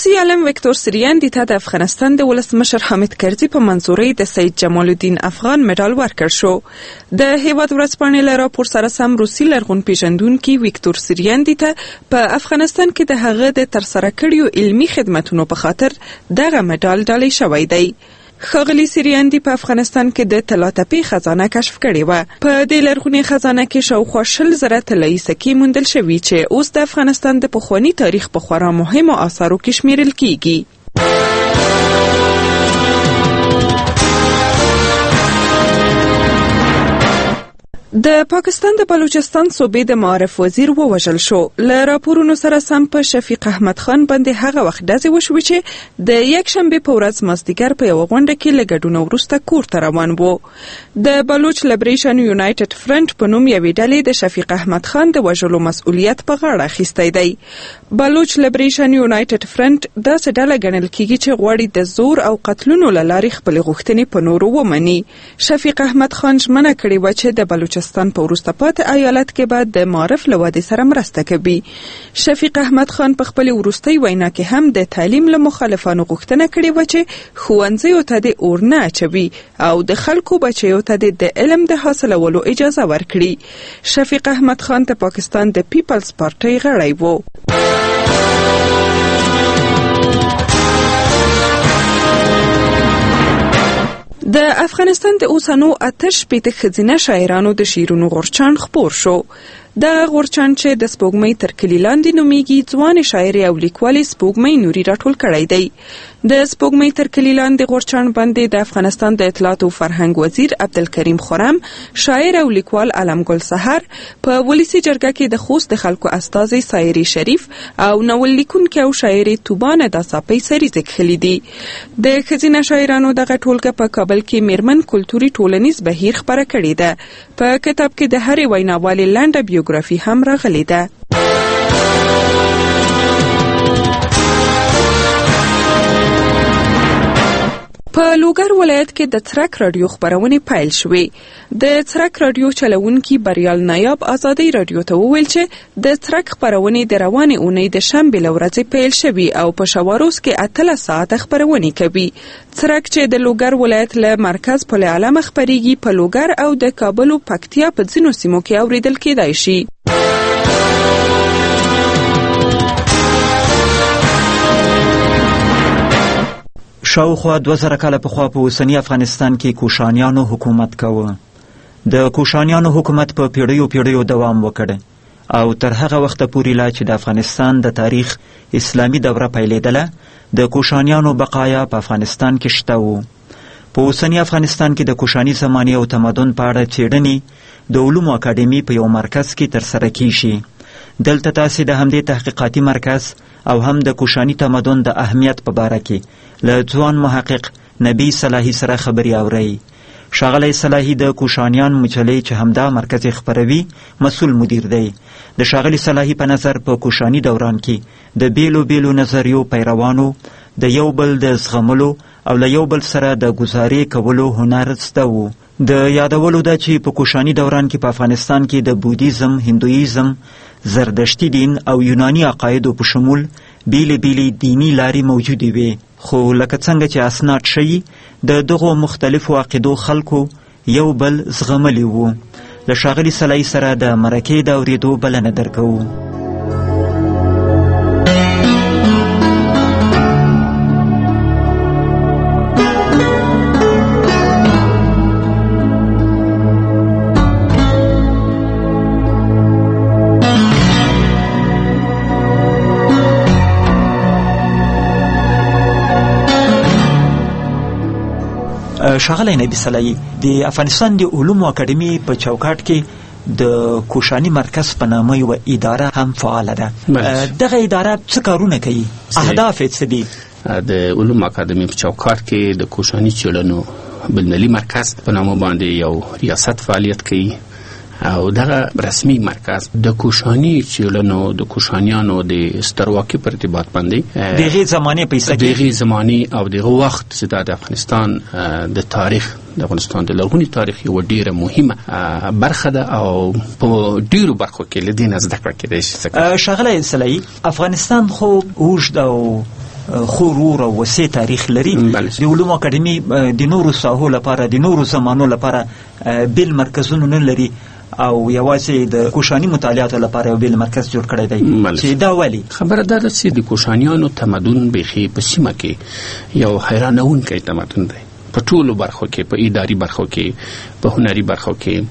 [SPEAKER 20] روسي عالم ویکتور سریاندي ته د افغانستان د ولسمشر حامد کرزي په منظوري د سید جمال الدین افغان مډال ورکړ شو. د هیواد ورځپاڼې له راپور سره سم روسي لرغون پیژندونکي ویکتور سریاندي ته په افغانستان کې د هغه د ترسره کړیو علمي خدمتونو په خاطر دغه مډال ډالۍ شوی دی. ښاغلي سریاندي په افغانستان کې د طلا تپې خزانه کشف کړې وه. په دې لرغونې خزانه کې شاوخوا شل زره طلایي سکې موندل شوي چې اوس د افغانستان د پخواني تاریخ په خورا مهمو آثارو کې شمیرل کیږي. د پاکستان د بلوچستان صوبې د معارف وزیر ووژل شو. له راپورونو سره سم په شفیق احمد خان باندې هغه وخت ډزې وشوې چې د یک شنبې په ورځ مازدیګر په یوه غونډه کې له ګډون وروسته کور ته روان و. د بلوچ لیبریشن یونایټډ فرنټ په نوم یوې ډلې د شفیق احمد خان د وژلو مسؤلیت په غاړه اخیستی دی. بلوچ لیبریشن یونایټډ فرنټ داسې ډله ګڼل کیږي چې غواړي د زور او قتلونو له لارې خپلې غوښتنې په نورو ومني. شفیق احمد خان ژمنه کړې وه چې د بلوچستان په وروسته پاتې ایالت کې به د معارف له ودې سره مرسته کوي. شفیق احمد خان په خپلې وروستۍ وینا کې هم د تعلیم له مخالفانو غوښتنه کړې وه چې ښوونځیو ته د اور نه اچوي او د خلکو بچیو ته د علم د حاصلولو اجازه ورکړي. شفیق احمد خان د پاکستان د پیپلز پارټۍ غړی و. د افغانستان د اوسنو اته شپېته ښځینه شاعرانو د شعرونو غورچاڼ خپور شو. دغه غورچاڼ چې د سپوږمۍ تر کلي لاندې نومیږي ځوانې شاعرې او لیکوالې سپوږمۍ نوري راټول کړی دی. د سپوږمۍ تر کلي لاندې غورچاڼ باندې د افغانستان د اطلاعات او فرهنګ وزیر عبدالکریم خرم، شاعر او لیکوال علم ګل سحر، په ولسي جرګه کې د خوست د خلکو استازي سایري شریف او ناول لیکونکي او شاعرې توبانه د صاپۍ سریزه کښلي دي. د ښځینه شاعرانو دغه ټولګه په کابل کې میرمن کلتوري ټولنیز بهیر خپره کړې ده. په کتاب کې د هرې ویناوالې لنډه بیوګرافي هم راغلې ده. په لوګر ولایت کې د څرک رادیو خبرونې پیل شوې. د څرک رادیو چلونکي بریال نایاب ازادي رادیو ته وویل چې د څرک خبرونې د روانې اونۍ د شنبې له ورځې پیل شوي او په شواروز کې اتلس ساعته خبرونې کوي. څرک چې د لوګر ولایت له مرکز پل علم خبريږي، په لوګر او د کابل او پکتیا په ځینو سیمو کې اوریدل کېدای شي.
[SPEAKER 19] شاوخوا دوه زره کاله پخوا په اوسني افغانستان کې کوشانیانو حکومت کاوه. د کوشانیانو حکومت په پیړیو پیړیو دوام وکړ او تر هغه وخته پورې لا چې د افغانستان د تاریخ اسلامي دوره پیلېدله، د کوشانیانو بقایا په افغانستان کې شته وو. په اوسني افغانستان کې د کوشاني زمانې او تمدن په اړه څېړنې د علومو اکاډمي په یو مرکز کې ترسره کیږي. دلته تاسې د همدې تحقیقاتي مرکز او هم د کوشاني تمدن د اهمیت په باره کې له ځوان محقق نبی صلاحي سره خبرې اورئ. ښاغلی صلاحي د کوشانیان مجلې چې همدا مرکز خپروي مسؤل مدیر دی. د ښاغلي صلاحي په نظر په کوشاني دوران کې د بیلو بیلو نظریو پیروانو د یو بل د زغملو او له یو بل سره د گزارې کولو هنر زده وو. د یادولو ده چې په کوشاني دوران کې په افغانستان کې د بودیزم، هندویزم، زردشتي دین او یوناني عقایدو په شمول بیلې بیلې دینی لارې موجودې وې، خو لکه څنګه چې اسناد ښیي د دغو مختلفو عقیدو خلکو یو بل زغملی وو. له ښاغلي صلاحي سره د مرکې د اورېدو بلنه درکوو. ښاغلی نبی صلاحي، د افغانستان د علومو اکاډمي په چوکاټ کې د کوشاني مرکز په نامه یوه اداره هم فعاله ده. دغه اداره څه کارونه کوي؟ اهداف یې څه دي؟
[SPEAKER 21] د علومو اکاډمي په چوکاټ کې د کوشاني څېړنو بینالمللي مرکز په نامه باندې یو ریاست فعالیت کوي او دغه رسمي مرکز د کوشاني چیلونو د کوشانیانو د سترواکي پر ارتباط باندې
[SPEAKER 19] دغه زمانه په اسکه
[SPEAKER 21] دغه زمانه او دغه وخت چې د افغانستان د تاریخ د افغانستان د لرغوني تاریخ یو ډیره مهمه برخه ده او په ډیرو برخو کې لدین زده کړه کېدای شي.
[SPEAKER 19] ښاغلی صلاحي، افغانستان خو اوږد او خورور او وسیع تاریخ لري. د علومو اکاډمي د نورو ساحو لپاره د نورو زمانو لپاره بیل مرکزونه نه لري او یوازې د کوشاني مطالعاتو لپاره یو بیل مرکز جوړ کړی دی چې دا ولې
[SPEAKER 21] خبره ده چې د کوشانیانو تمدن بیخي په سیمه کې یو حیرانونکی تمدن دی په ټولو برخو کې، په اداري برخو کې، په هنري برخو کې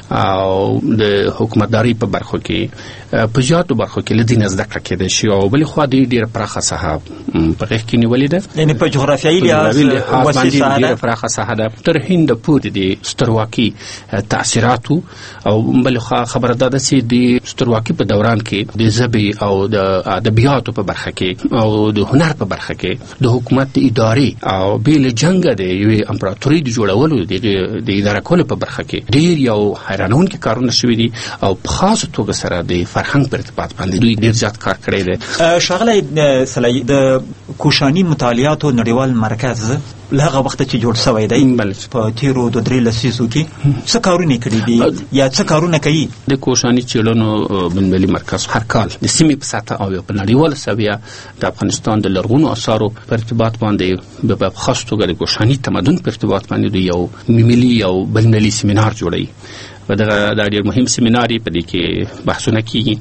[SPEAKER 21] او د حکومتداري په برخو کې، په زیاتو برخو کې له دې نه زده کړه کېدای شي او بلې خوا د ډېره پراخه ساحه په غېږ کې نیولې ده،
[SPEAKER 19] یعنې په جغرافیایي لحاظ وسیع ساحه ده،
[SPEAKER 21] ډېره پراخه ساحه ده تر هند پورې د سترواکي تاثیراتو او بلې خوا خبره ده چې د سترواکي په دوران کې د ژبې او د ادبیاتو په برخه کې او د هنر په برخه کې د حکومت د ادارې او بې له جنګه د یوې امپراتورۍ د جوړولو د اداره کولو په برخه کې ډېر یو حیرانونکي کارونه شوي دي او په خاصه توګه سره د فرهنګ پر ارتباط باندې دوی ډېر زیات کار کړی دی.
[SPEAKER 19] ښاغلی سلای، د کوشاني مطالعاتو نړیوال مرکز له هغه وخته چې جوړ شوی دی په تیرو دوه درې لسیزو کې څه کارونه کړي دي یا څه کارونه کوي؟
[SPEAKER 21] د کوشاني څېړنو بین‌المللي مرکز هر کال د سیمې په سطحه او په نړیواله سویه د افغانستان د لرغونو اثارو په ارتباط باندې په خاص توګه د کوشاني تمدن په ارتباط باندې یو ملي او بین‌المللي سیمینار جوړوي. په دغه دا ډېر مهم سیمینار په دې کې بحثونه کېږي،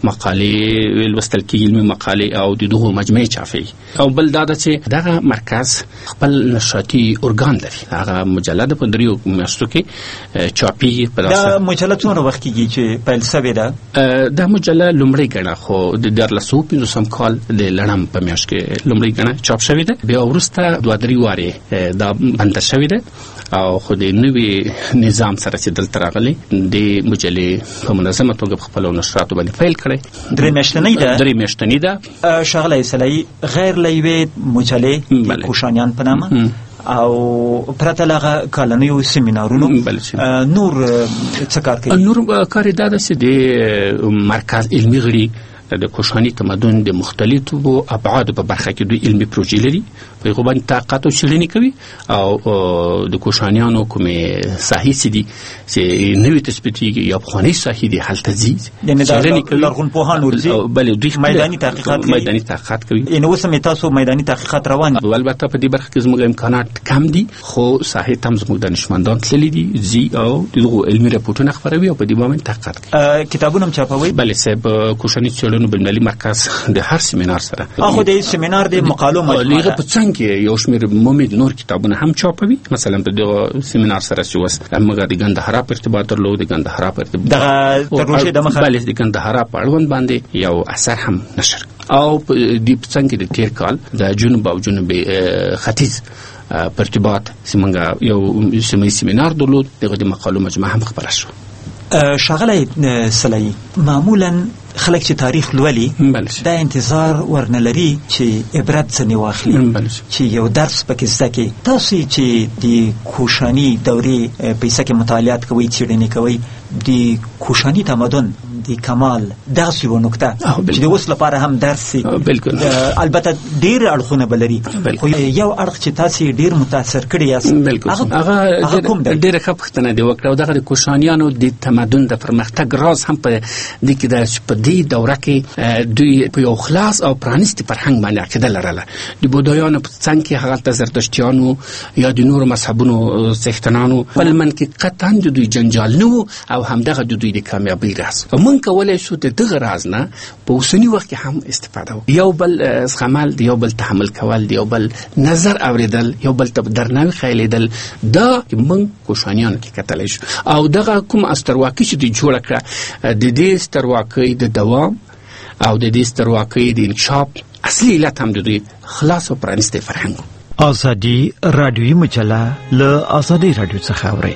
[SPEAKER 21] مقالې لوستل کېږي، علمي مقالې او د دغو مجموعې چاپي. او بل دا ده چې دغه مرکز خپل نشراتي ارګان لري، هغه مجله ده په دریو میاشتو کې چاپي.
[SPEAKER 19] دا مجله څومره وخت کېږي چې پیل شوې ده؟
[SPEAKER 21] دا مجله لومړۍ ګڼه خو د دیارلس سوه پنځوسم کال د لړم په میاشت کې لومړۍ ګڼه چاپ شوې ده، بیا وروسته دوه درې وارې دا بنده شوې ده او خو د نوي نظام سره چې دلته راغلی د مجلې په منظمه توګه په خپلو نشراتو باندې پیل کړی.
[SPEAKER 19] درې میاشتنۍ ده؟
[SPEAKER 21] درې میاشتنۍ ده.
[SPEAKER 19] ښاغلی سلای، غیر له یوې مجلې د کوشانیان په نامه او پرته له هغه کالنیو سیمینارونو نور څه کار کوي؟
[SPEAKER 21] نور کار یې دا ده چې د مرکز علمي غړي د کوشاني تمدن د مختلفو ابعادو په برخه کې دوی علمي پروژې لري، په هغو باندې تحقیقات او څېړنې کوي او د کوشانیانو کومې ساحې چې دي چې نوې تثبیتېږي یا پخوانۍ ساحې دي هلته ځي،
[SPEAKER 19] یعنې د لرغونپوهان ورځي،
[SPEAKER 21] بلې دوی
[SPEAKER 19] میداني تحقیقات کوي.
[SPEAKER 21] میداني تحقیقات کوي.
[SPEAKER 19] یعنې اوس هم تاسو میداني تحقیقات روان دي؟
[SPEAKER 21] البته په دې برخه کې زموږ امکانات کم دي خو ساحې ته هم زموږ دانشمندان تللي دي، ځي او دغو علمي راپورټونه خپروي او په دې باندې تحقیقات کوي.
[SPEAKER 19] کتابونه هم چاپوي؟
[SPEAKER 21] بلې صاحب، کوشاني څېړنو بین‌المللي مرکز د هر سیمینار سره
[SPEAKER 19] اخو د سیمینار د مقالو مجموعه
[SPEAKER 21] لغه په څنګه کې یو شمېر ممید نور کتابونه هم چاپوي. مثلا په دغه سیمینار سره چې وس موږ د ګندهارا په ارتباط درلود، د ګندهارا په ارتباط
[SPEAKER 19] دغه پروژه د مخه
[SPEAKER 21] بلې د ګندهارا په اړوند باندې یو اثر هم نشر او د څنګه د تیر کال د جنوب او جنوب ختیځ په ارتباط سیمنګ یو سیمې سیمینار درلود، دغه د مقالو مجموعه هم خبره شو.
[SPEAKER 19] ښاغلی سلای، معمولا خلک چې تاریخ لولي دا انتظار ورنه لري چې عبرت ځنې واخلي، چې یو درس پکې زده کړي. تاسو چې د کوشاني دورې په کیسه کې مطالعات کوئ، څېړنې کوئ، د کوشاني تمدن د کمال داسې یوه نکته چې د اوس لپاره هم درس شي، البته ډېر اړخونه به لري خو یو اړخ چې تاسې ډېر متاثر کړي یاست
[SPEAKER 21] هغه کوم دی؟ ډېره ښه پوښتنه دې وکړه او دغه د کوشانیانو د تمدن د پرمختګ راز هم په دې کې ده چې په دې دوره کې دوی په یو خلاص او پرانیستي فرهنګ باندې عقیده لرله. د بودایانو په څنګ کې هغلته زردشتیانو یا د نورو مذهبونو څښتنانو خپل من کې قطعا د دوی جنجال نه و او همدغه د دوی د کامیابۍ راز. موږ کولی شو د دغه راز نه په اوسني وخت کې هم استفاده وکړو، یو بل زغمل، د یو بل تحمل کول، د یو بل نظر اوریدل، یو بل ته درناوي ښیلیدل، دا موږ کوشانیانو کې کتلی شو. او دغه کوم سترواکي چې دوی جوړه کړه، د دې سترواکۍ د دوام او د دې سترواکۍ د انکشاف اصلي علت هم د دوی خلاص او پرانیستی فرهنګ.
[SPEAKER 19] ازادي راډیویي مجله له ازادي راډیو څخه اورئ.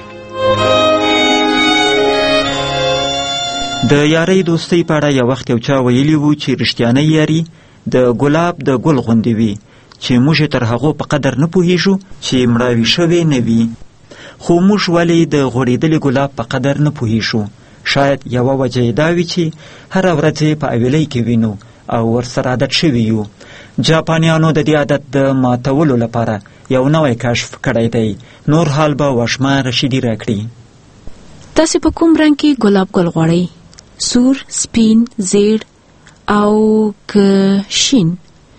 [SPEAKER 19] د یارۍ دوستۍ په اړه یو وخت یو چا ویلي وو چې رښتیانۍ یاري د ګلاب د ګل غوندې وي چې موږ تر هغو په قدر نه پوهیږو چې مړاوي شوې نه وي، خو موږ ولې د غوړېدلي ګلاب په قدر نه پوهیږو؟ شاید یوه وجه یې دا وي چې هره ورځ یې په اویلۍ کې وینو او ورسره عادت شوي یو. جاپانیانو د دې عادت د ماتولو لپاره یو نوی کشف کړی دی. نور حال به وشمه رشیدي راکړي.
[SPEAKER 1] تاسې په کوم رنګ کې ګلاب ګل غواړئ؟ سور، سپین، زیړ او که شین؟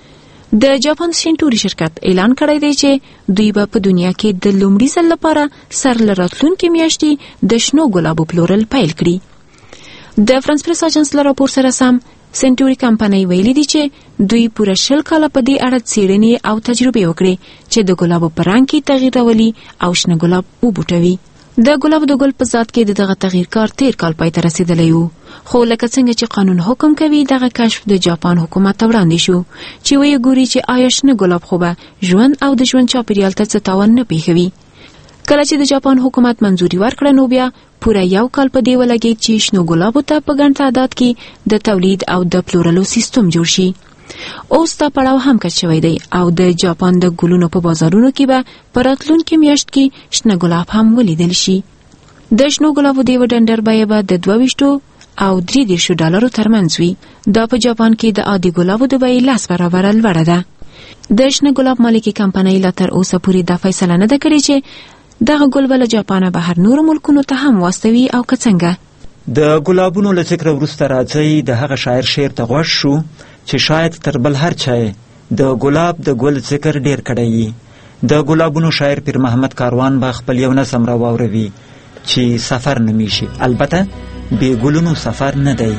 [SPEAKER 1] د جاپان سینټوري شرکت اعلان کړی دی چې دوی به په دنیا کې د لومړي ځل لپاره سر له راتلونکي میاشتې د شنو ګلابو پلورل پیل کړي. د فرانس پریس اجانس له راپور سره سم سینټوري کمپنۍ ویلي دي چې دوی پوره شل کاله په دې اړه څېړنې او تجربې وکړې چې د ګلابو په رنګ کې تغییر راولي او شنه ګلاب وبوټوي. د ګلابو د ګل په ذات کې دغه تغییر کار تیر کال پای ته رسیدلی و، خو لکه څنګه چې قانون حکم کوي دغه کشف د جاپان حکومت ته وړاندې شو چې وایي ګوري چې آیا شنه ګلاب خو به ژوند او د ژوند چاپیریال ته څه تاوان نه پېښوي. کله چې د جاپان حکومت منځوري ورکړه نو بیا پوره یو کال په دې ولګېد چې شنو ګلابو ته په ګڼ تعداد کې د تولید او د پلورلو سیستم جوړ شي. اوس دا پړاو هم کچ شوی دی او د جاپان د ګلونو په بازارونو کې به په راتلونکي میاشت کې شنه ګلاب هم ولیدل شي. د شنو ګلابو د یو ډنډر بیه به د دوه ویشتو او درې دېرشو ډالرو ترمنځ وي. دا په جاپان کې د عادي ګلابو د بیې لس برابره لوړه ده. د شنه ګلاب مالکي کمپنۍ لا تر اوسه پورې دا فیصله نه ده کړې چې دغه ګل به له جاپانه بهر نورو ملکونو ته هم واستوي او که څنګه.
[SPEAKER 19] د ګلابونو له ذکره وروسته راځئ د هغه شاعر شعر ته غوږ شو چې شاید تر بل هر چا د ګلاب د ګل ذکر ډیر کړی وي. د ګلابونو شاعر پیر محمد کاروان به خپل یو نظم راواوروي چې سفر نومیږي. البته بې ګلونو سفر نه دی.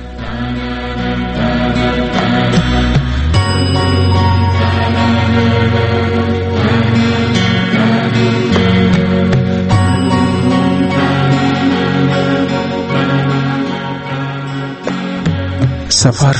[SPEAKER 2] سفر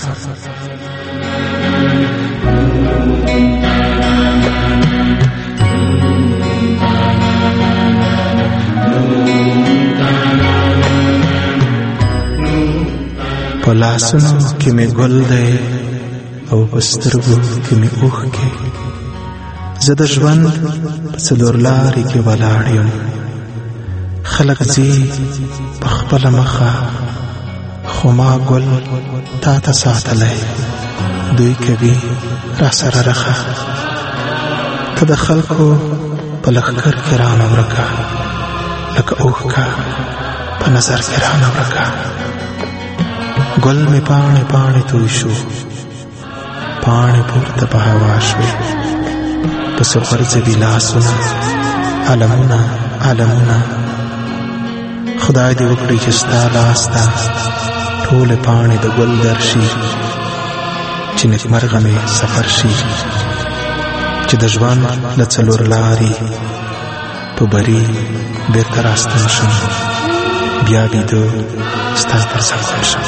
[SPEAKER 2] په لاسونو کې مې ګل دی او په سترګو کې مې اوښکې. زه د ژوند په څلور لارې کې ولاړ یم. خلک ځي په خپله مخه خو ما ګل تا ته ساتلی. دوی کوي را سره رخه. ته د خلکو په لښکر کې رانه ورکه لکه اوښکه په نظر کې رانه ورکه. ګل مې پاڼې پاڼې توی شو، پاڼې پورته په هوا شوې. پسې غورځوي لاسونه علمونه علمونه. خدای دې وکړي چې ستا لاس ته ټولې پاڼې د ګل درشي، چې نیکمرغه مې سفر شي، چې د ژوند له څلور لارې په بري بېرته راستن شم، بیا بیده ستا پر زخم شم.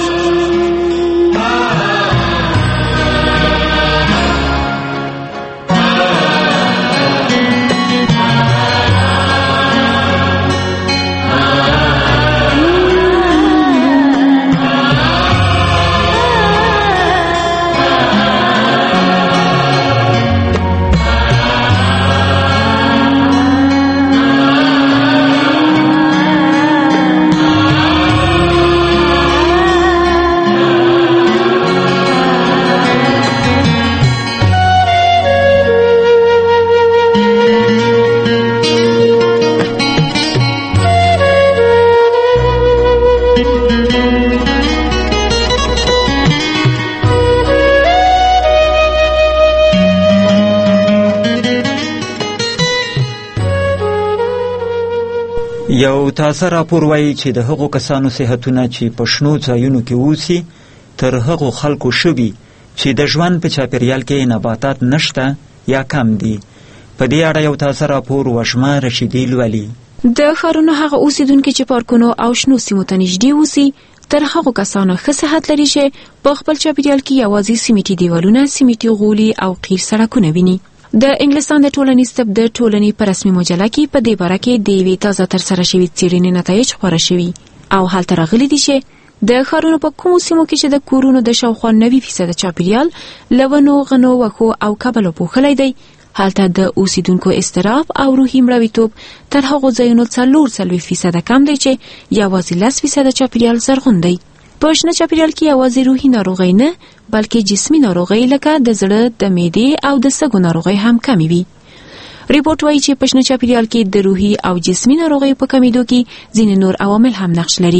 [SPEAKER 19] یو تازه راپور وایي چې د هغو کسانو صحتونه چې په شنو ځایونو کې اوسي تر هغو خلکو شوي چې د ژوند په چاپیریال کې نباتات نشته یا کم دي. په دې اړه یو تازه راپور وشمه رشیدي لولي.
[SPEAKER 1] د ښارونو هغه اوسیدونکي چې پارکونو او شنو سیمو ته نږدې اوسي تر هغو کسانو ښه صحت لري چې په خپل چاپیریال کې یوازې سیمټي دیوالونه، سیمټي غولي او قیر سړکونه ویني. د انګلستان د ټولنیز طب د ټولنې په رسمي مجله کې په دې باره کې د یوې تازه ترسره شوې څېړنې نتایج خپاره شوي او هلته راغلي دي چې د ښارونو په کومو سیمو کې چې د کورونو د شاوخوا نوي فیصده چاپیریال له ونو، غنو، وښو او کبلو پوښلی دی، هلته د اوسیدونکو اضطراب او روحي مړویتوب تر هغو ځایونو څلور څلوېښت فیصده کم دی چې یوازې لس فیصده چاپیریال زرغون دی. په شنه چاپیریال کې یوازې روحي ناروغۍ نه بلکې جسمي ناروغۍ لکه د زړه، د معدې او د سږو ناروغۍ هم کمې وي. ریپورت وایي چې په شنه چاپیریال کې د روحي او جسمي ناروغیو په کمیدو کې ځینې نور عوامل هم نقش لري.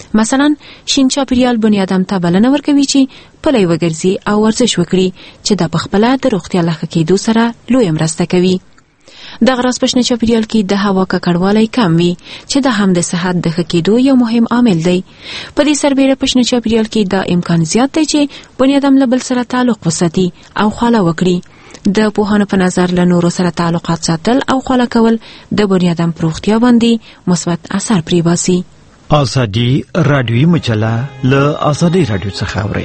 [SPEAKER 1] مثلا شین چاپیریال بنیادم ته بلنه ورکوي چې پلی وګرځي او ورزش وکړي چې د پخپله د روغتیا له ښه کېدو سره لویه مرسته کوي. دغه راز په شنه چاپیریال کې د هوا ککړوالی کم وي چې د هم د صحت د ښه کېدو یو مهم عامل دی. په دې سربیره په شنه چاپیریال کې دا امکان زیات دی چې بنیادم له بل سره تعلق وساتي او خواله وکړي. د پوهانو په نظر له نورو سره تعلقات ساتل او خواله کول د بنیادم پر روغتیا باندې مثبت اثر پرې باسي.
[SPEAKER 19] ازادي رادیوي مجله له ازادي رادیو څخه اوري.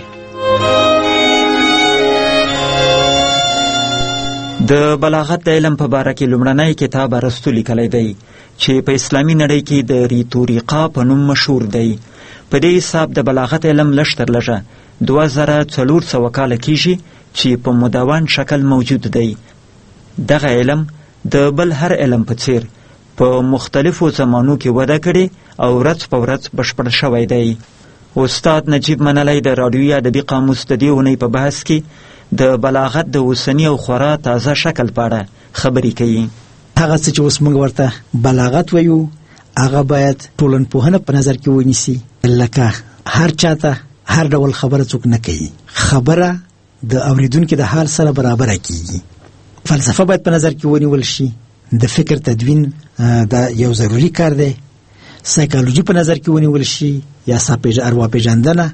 [SPEAKER 19] د بلاغت د علم په باره کې لومړنی کتاب ارسطو لیکلی دی چې په اسلامي نړۍ کې د ریتوریقا په نوم مشهور دی. په دې حساب د بلاغت علم لږ تر لږه دوه زره څلور سوه کاله کیږي چې په مدون شکل موجود دی. دغه علم د بل هر علم په څیر په مختلفو زمانو کې وده کړې او ورځ په ورځ بشپړ شوی دی. استاد نجیب منلی د راډیوي ادبي قاموس د دې اونۍ په بحث کې د بلاغت د اوسني او خورا تازه شکل په اړه خبرې کوي.
[SPEAKER 6] هغه څه چې اوس موږ ورته بلاغت وایو هغه باید ټولنپوهنه په نظر کې ونیسي. لکه هر چاته هر ډول خبره څوک نه کوي، خبره د اوریدونکو د حال سره برابره کیږي. فلسفه باید په نظر کې ونیول شي، د فکر تدوین دا یو ضروری کار دی. سایکالوژي په نظر کې ونیول شي یا ارواپېژندنه،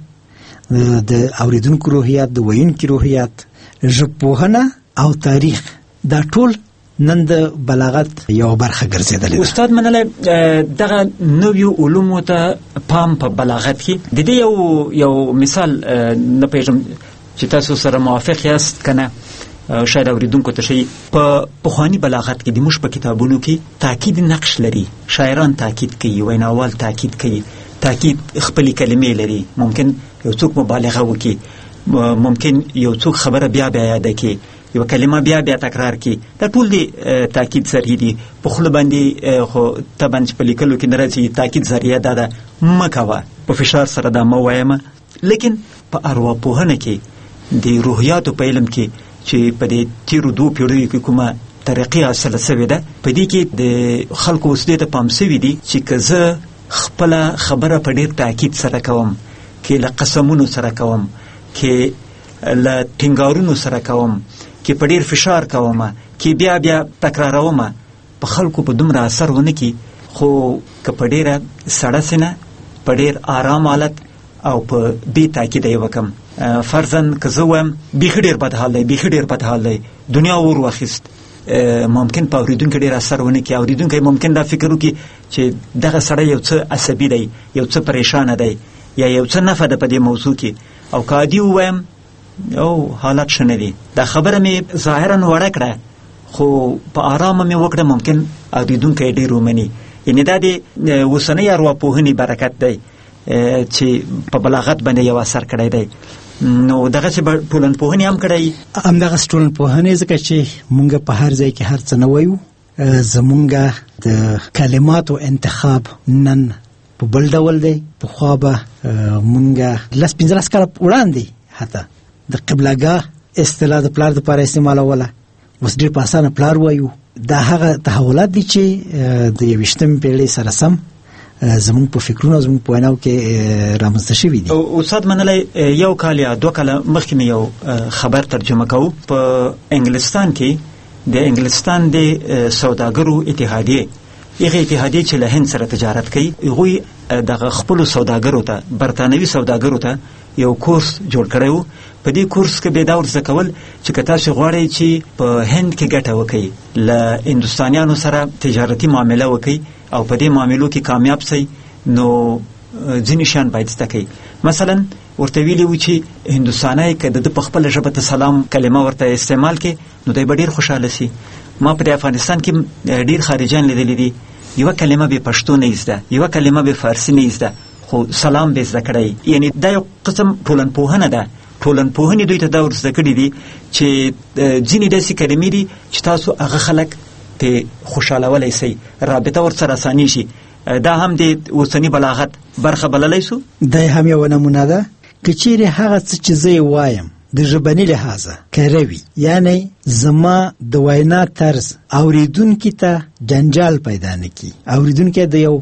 [SPEAKER 6] د اوریدونکو روحیات، د ویونکو روحیات، ژبپوهنه او تاریخ، دا ټول نن د بلاغت یو برخه ګرځېدلې ده.
[SPEAKER 19] استاد منلی دغه نویو علومو ته پام په بلاغت کې د دې یو یو مثال نه پېژنم چې تاسو سره موافق یاست که نه، شاید اوریدونکو ته شي. په پخواني بلاغت کې د موږ په کتابونو کې تاکید نقش لري، شاعران تاکید کوي، ویناوال تاکید کوي، تاکید خپلې کلمې لري. ممکن یو څوک مبالغه وکړي، ممکن یو څوک خبره بیا بیا یاده کړي، یو کلمه بیا بیا تکرار کړي. دا ټول دی تاکید ذریعه دي. په خوله باندې خو طبعا چې په لیکلو کې نه راځي تاکید ذریعه دا ده مه کوه، په فشار سره دا مه وایمه. لیکن په ارواپوهنه کې د روحیاتو په علم کې چې په دې تیرو دوو پیړیو کې کومه ترقي حاصله سوې ده، په دې کې د خلکو اوس دې ته پام سوي دي چې که زه خپله خبره په ډېر تاکید سره کوم، کې له قسمونو سره کوم، کې له ټینګارونو سره کوم، کې په ډېر فشار کوم، کې بیا بیا تکراروم، په خلکو په دومره اثر ونه کړي. خو که په ډېره سړه سینه، په ډېر آرام حالت او په بې تاکیده یې وکړم، فرضاً که زه وایم بیخي ډېر بد حال دی، بیخي ډېر بد حال دی، دنیا اور واخیست، ممکن په اورېدونکي ډېر اثر ونه کړي. اورېدونکی ممکن دا فکر وکړي چې دغه سړی یو څه عصبي دی، یو څه پریشانه دی، یا یو څه نفه ده په دې موضوع کې. او که عادي ووایم او حالت ښه نه دي، دا خبره مې ظاهراً وړه کړه خو په آرامه مې وکړه، ممکن اورېدونکی ډېر ومني. یعنې دا د اوسنۍ ارواپوهنې برکت دی چې په بلاغت باندې یو اثر کړی دی. نو دغسې به ټولنپوهنې هم کړی.
[SPEAKER 6] همدغسې ټولنپوهنې ځکه چې مونږ په هر ځای کې هر څه نه وایو، زمونږ د کلماتو انتخاب نن په بل ډول دی. پخوا به مونږ لس پنځلس کاله وړاندې حتی د قبلهګاه اصطلاح د پلار دپاره استعمالوله، اوس ډېر په اسانه پلار وایو. دا هغه تحولات دي چې د یویشتمې پیړۍ سره سم زمونږ په فکرونو او زمونږ په ویناو کې رامنځته شوي دي.
[SPEAKER 19] استاد منلی یو کال یا دوه کاله مخکې مې یو خبر ترجمه کوو. په انګلستان کې د انګلستان د سوداګرو اتحادیې، هغې اتحادیې چې له هند سره تجارت کوي، هغوی دغه خپلو سوداګرو ته، برطانوي سوداګرو ته یو کورس جوړ کړی و. په دې کورس کې به دا ور زده کول چې که تاسو غواړئ چې په هند کې ګټه وکړئ، له هندوستانیانو سره تجارتي معامله وکړئ او په دې معاملو کې کامیاب شئ، نو ځینې شیان باید زده کړئ. مثلا ورته ویلي و چې هندوستانی که د ده په خپله ژبه ته سلام کلمه ورته استعمال کړي نو دی به ډېر خوشحاله شي. ما په دې افغانستان کې ډېر خارجیان لیدلي دي، یوه کلمه به پښتو نه زده، یوه کلمه به فارسي نه زده، خو سلام به زده کړی. یعنې دا یو قسم ټولنپوهنه ده. ټولنپوهنې دوی ته دا ور زده کړي دي چې ځینې داسې کلمې دي چې تاسو هغه خلک پې خوشحالولی شئ، رابطه ورسره اساني شي. دا هم د اوسني بلاغت برخه بللی سو.
[SPEAKER 6] دا هم یوه نمونه ده. که چیرې هغه څه چې زه یې وایم د ژبني لحاظه کره وي، یعنی زما د وینا طرز اوریدونکي ته جنجال پیدا نه کړي، اوریدونکی د یو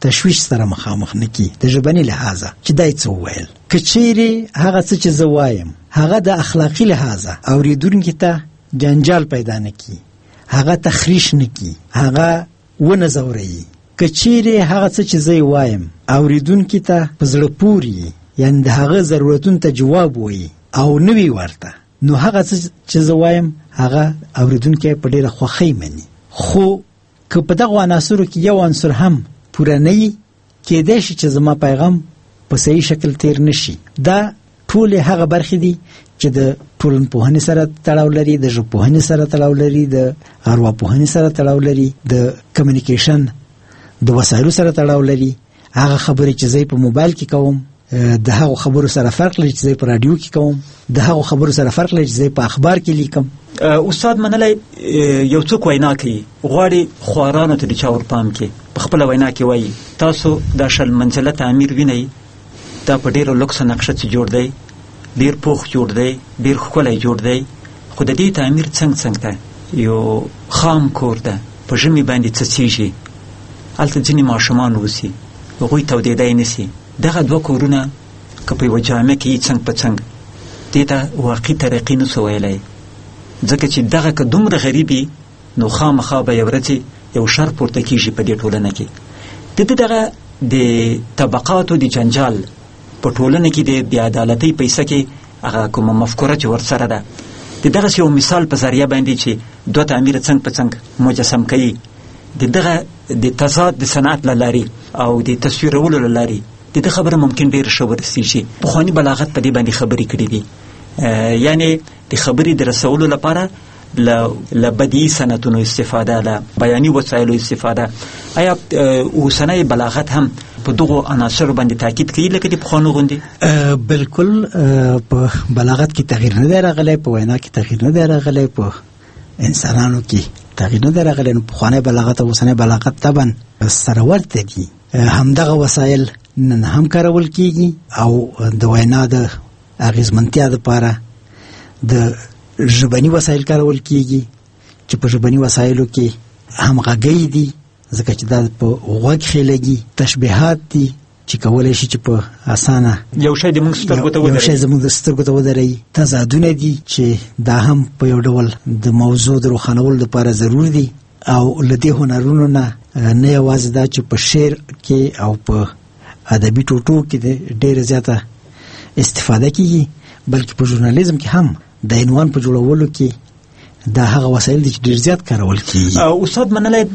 [SPEAKER 6] تشویش سره مخامخ نکی د ژبني لحاظه چې دای څه وویل کچېری هغه څه چې زه وایم هغه د اخلاقی لحاظه اوریدونکو ته جنجال پیدا نکی هغه تخریش نکی هغه ونه زوري کچېری هغه څه چې زه وایم اوریدونکو ته پزړه پوری یعنی د هغه ضرورتونو ته جواب وایي او نوی ورته نو هغه څه چې زه وایم هغه اوریدونکو په ډیره خوښۍ مني خو که په دغه عناصرو کې یو عنصر هم پوره نه وي کېدای شي چې زما پیغام په صحیح شکل تیر نشي دا ټول هغه برخې دي چې د ټولنپوهنې سره تړاو لري د ژبپوهنې سره تړاو لري د ارواپوهنې سره تړاو لري د کمیونیکیشن د وسایلو سره تړاو لري هغه خبرې چې زه په موبایل کې کوم د هغو خبرو سره فرق لري چې زه په رادیو کې کوم د هغو خبرو سره فرق لري چې زه په اخبار کې لیکم
[SPEAKER 19] استاد منلی یو څوک وینا کوي غواړي خوارانو ته د چا ورپام کې په خپله وینا کې وایي تاسو دا شل منزله تعمیر وینئ دا په ډېره لوکسه نقشه چې جوړ دی ډېر پوخ جوړ دی ډېر ښکلی جوړ دی خو د دې تعمیر څنګ څنګ ته یو خام کور ده په ژمي باندې څڅېږي هلته ځینې ماشومان اوسي هغوی تودېدی نسي دغه دوه کورونه که په یوه جامع کې یي څنګ په څنګ دې ته واقعي ترقي نسو ویلی ځکه چې دغه که دومره غریبي نو خامخا به یو ورځې یو شر پورته کېږي په دې ټولنه کې د ده دغه د طبقاتو د جنجال په ټولنه کې د بېعدالتۍ په حصه کې هغه کومه مفکوره چې ورسره ده د دغسې یو مثال په ذریعه باندې چې دوه تعمیره څنګ په څنګ مجسم کوي د دغه د تضاد د صنعت له لارې او د تصویرولو له لارې د ده خبره ممکن ډېره ښه ورسېږي پخواني بلاغت په دې باندې خبرې کړي دي یعنې د خبرې د رسولو لپاره له بدیعي صنعتونو استفاده له بیاني وسایلو استفاده آیا اوسنی بلاغت هم په دغو عناصرو باندې تاکید کوي لکه د پخوانو غوندې
[SPEAKER 6] بالکل په بلاغت کې تغییر نه دی راغلی په وینا کې تغییر نه دی راغلی په انسانانو کې تغییر نه دی راغلی نو پخوانی بلاغت او اوسنی بلاغت طبعا سره ورته دي همدغه وسایل نن هم کارول کیږي او د وینا د اغیزمنتیا لپاره د ژبني وسایل کارول کیږي چې په ژبني وسایلو کې همغږۍ دي ځکه چې دا په غوږ خېلګي تشبیهات دي چې کولای شي چې په اسانه
[SPEAKER 19] یو شی د موږ سترګو ته ودرېږي
[SPEAKER 6] یو شی زموږ د سترګو ته ودرېږي تضادونه دي چې دا هم په یو ډول د موضوع د روښانولو لپاره ضرور دي او له دې هنرونو نه نه یوازې دا چې په شعر کې او په ادبي ټوټو کې ډېره زیاته استفاده کیږي بلکې په ژورنالیزم کې هم د عنوان په جوړولو کې دا هغه وسایل دي چې ډېر زیات کارول کیږي
[SPEAKER 19] استاد منلی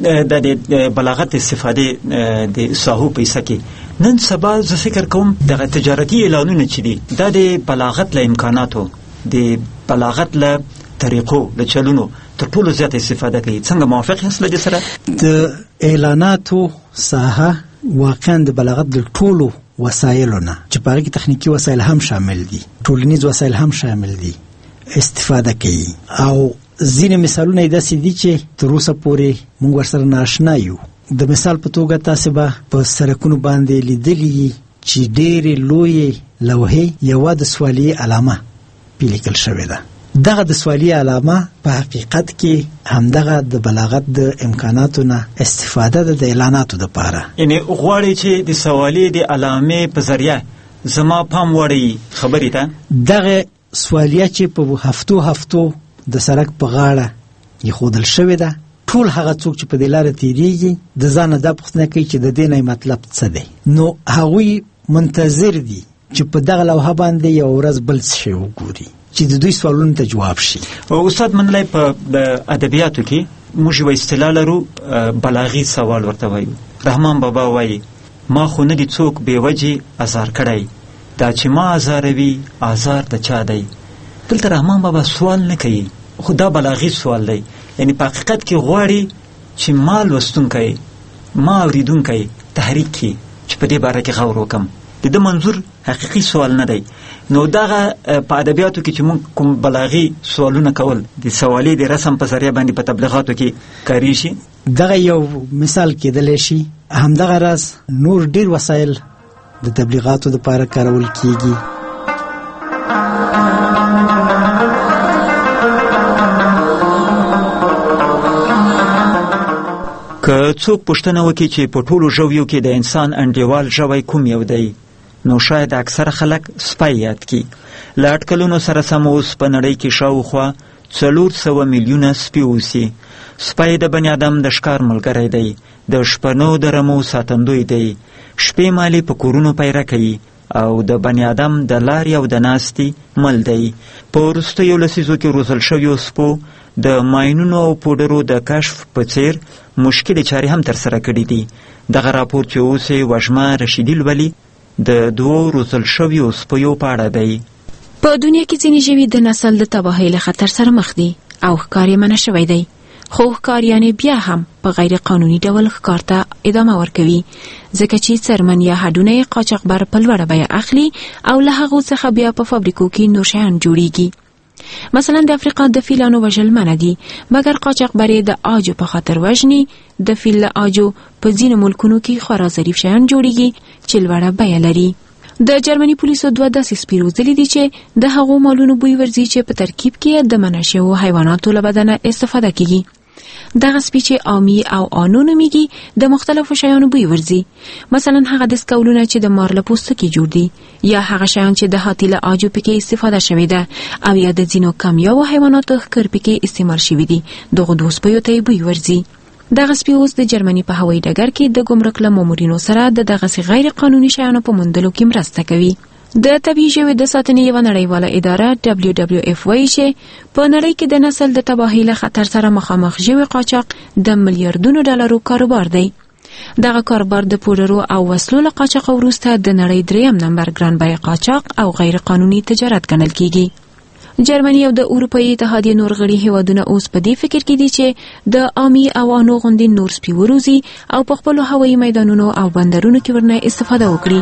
[SPEAKER 19] د بلاغت استفاده د ساحو په حصه کې نن سبا زه فکر کوم دغه تجارتي اعلانونه چې دي دا د بلاغت له امکاناتو د بلاغت له طریقو له چلونو تر ټولو زیات استفاده کوي څنګه موافق یاست له دې سره
[SPEAKER 6] د اعلاناتو ساحه واقعا د بلاغت د ټولو وسایلو نه چې په هغې کې تخنیکي وسایل هم شامل دي ټولنیز وسایل هم شامل دي استفاده کوي او ځینې مثالونه یې داسې دي چې تر اوسه پورې موږ ورسره نااشنا یو د مثال په توګه تاسې به په سړکونو باندې لیدلي چې ډېرې لویې لوحې یوه د سوالیې علامه پې لیکل شوې ده دغه د سوالیې علامه په حقیقت کې همدغه د بلاغت د امکاناتو نه استفاده ده د اعلاناتو دپاره
[SPEAKER 19] یعنې غواړي چې د سوالیې د علامې په ذریعه زما پام وړی خبرې ته
[SPEAKER 6] دغه سوالیه چې په هفتو هفتو د سړک په غاړه ایښودل شوې ده ټول هغه څوک چې په دې لاره تېرېږي د ځانه دا پوښتنه کوي چې د دې نه مطلب څه دی نو هغوی منتظر دي چې په دغه لوحه باندې یوه ورځ بل څه شی وګوري چې د دوی سوالونو ته جواب شي
[SPEAKER 19] استاد منلی په ادبیاتو کې موږ یوه اصطلاح لرو بلاغي سوال ورته وایو رحمان بابا وایي ما خو نه دي څوک بې وجې ازار کړی دا چې ما ازاروي ازار د چا دی دلته رحمان بابا سوال نه کوي خو دا بلاغي سوال دی یعنی په حقیقت کې غواړي چې ما لوستونکی ما اوریدونکی تحریک کړي چې په دې باره کې غور وکړم د ده منظور حقیقي سوال نه دی نو دغه په ادبیاتو کې چې موږ کوم بلاغي سوالونه کول د سوالې د رسم په ذریعه باندې په تبلیغاتو کې کاری شي
[SPEAKER 6] دغه یو مثال کېدلی شي همدغه راز نور ډېر وسایل د تبلیغاتو لپاره کارول کیږي
[SPEAKER 19] که که څوک پوښتنه وکړي چې په ټولو ژویو کې د انسان انډیوال ژوی کوم یو دی، نو شاید اکثره خلک سپی یاد کړي. له اټکلونو سره سم اوس په نړۍ کې شاوخوا څلور سوه میلیونه سپي اوسي. سپی د بني آدم د ښکار ملګری دی، د شپنو د رمو ساتندوی دی، شپې مالې په کورونو پیره کوي او د بني آدم د لارې او د ناستې مل دی. په وروستیو لسیزو کې روزل شویو سپو د ماینونو او پوډرو د کشف په څیر مشکلې چارې هم ترسره کړي دي. دغه راپور چې اوس یې وژمه رشیدي لولي د دوو روزل شویو سپیو په اړه دی.
[SPEAKER 1] په دنیا کې ځینې ژوي د نسل د تباهۍ له خطر سره مخ دي او ښکار یې منع شوی دی، خو ښکاریانې بیا هم په غیر قانوني ډول ښکار ته ادامه ورکوي، ځکه چې څرمن یا هډونه یې قاچاقبر په لوړه بیه اخلي او له هغو څخه بیا په فابریکو کې نور شیان جوړیږي. مثلا د افریقا د فیلانو وژل منع دي، مګر قاچاقبر یې د آجو په خاطر وژني. د فیل له آجو په ځینو ملکونو کې خورا ظریف شیان جوړیږي چې لوړه بیه لري. د جرمني پولیسو دوه داسې سپي روزلي دي چې د هغو مالونو بوی ورځي چې په ترکیب کې د منع شویو حیواناتو له بدنه استفاده کیږي. دغه سپي چې آمی او آنو نومیږي د مختلفو شیانو بوی ورځي، مثلا هغه دستکولونه چې د مار له پوستکي جوړ دي، یا هغه شیان چې د هاتي له آجو پکې استفاده شوې ده، او یا د ځینو کمیاوو حیواناتو ښکر پکې استعمال شوي دي. دغو دوو سپیو ته یې بوی ورځي. دغه سپي اوس د جرمني په هوایي ډګر کې د ګمرک له مامورینو سره د دغسې غیر قانوني شیانو په موندلو کې مرسته کوي. د طبیعي ژویو د ساتنې یوه نړیواله اداره دبلیو دبلیو اف وایي چې په نړۍ کې د نسل د تباهۍ له خطر سره مخامخ ژوي قاچاق د میلیارډونو ډالرو کاروبار دی. دغه کاروبار د پوډرو او وسلو له قاچاق وروسته د نړۍ دریم نمبر ګران بیه قاچاق او غیر قانوني تجارت ګڼل کیږي. جرمني او د اروپایي اتحادیې نور غړي هیوادونه اوس په دې فکر کې دي چې د آمی او آنو غوندې نور سپي وروزي او په خپلو هوایي میدانونو او بندرونو کې ورنه استفاده وکړي.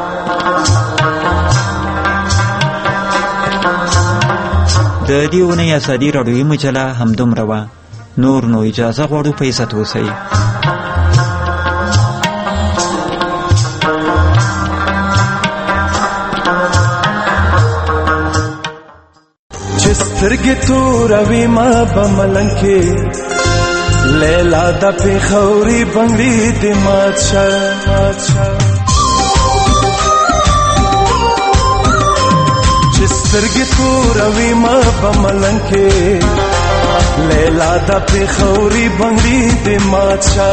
[SPEAKER 19] د دې اونۍ ازادي راډیویي مجله همدومره وه. نور نو اجازه غواړو په عزت اوسئ.
[SPEAKER 7] چې سترګې توروي ما به ملنګ کې لیلا د پېښوري بنګړي دې مات شه. سترګې توروي ما په ملنګ کې لیلا د پېښوري بنګړي دې مات شه.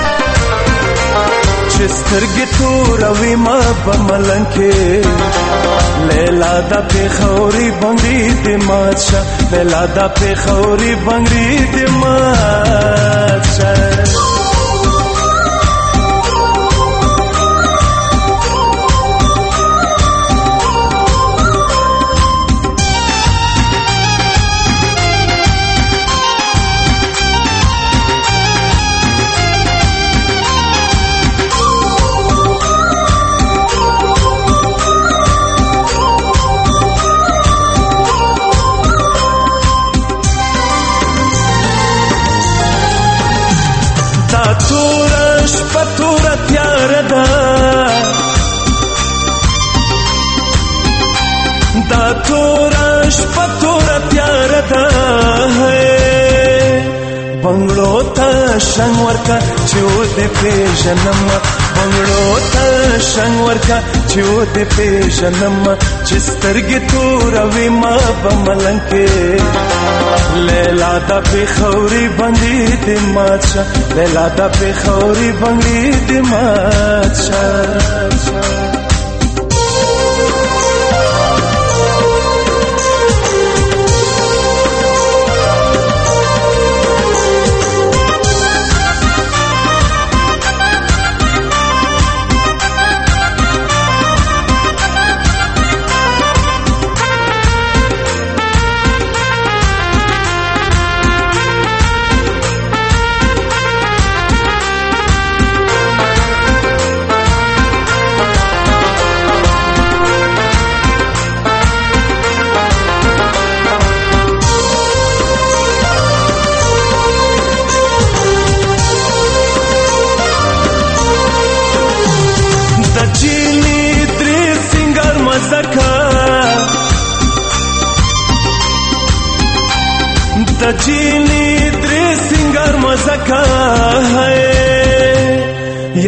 [SPEAKER 7] چې سترګې توروي ما په ملنګ کې لیلا د پېښوري بنګړي دې مات شه. لیلا د پېښوري بنګړي دې مات شه. شنگ ورکا چو دے پیژنم بنگړو ته شنگ ورکا چو دے پیژنم چې سترګې توروي ما په ملنګ کې لیلا د پېښوري بنګړي دې مات شه. لیلا د پېښوري بنګړي دې مات شه. د جینی درې سنگار مزکا ہے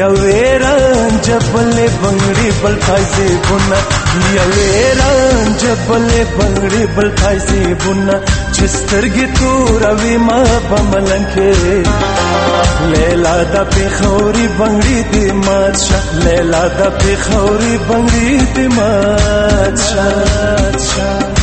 [SPEAKER 7] یوې رانجه بلې بنګړي بل پایسې بونه یوې رانجه بلې بنګړي بل پایسې بونه چې سترګې توروي ما په ملنګ کې لیلا د پېښوري بنګړي دې مات شه لیلا د پېښوري بنګړي دې مات شه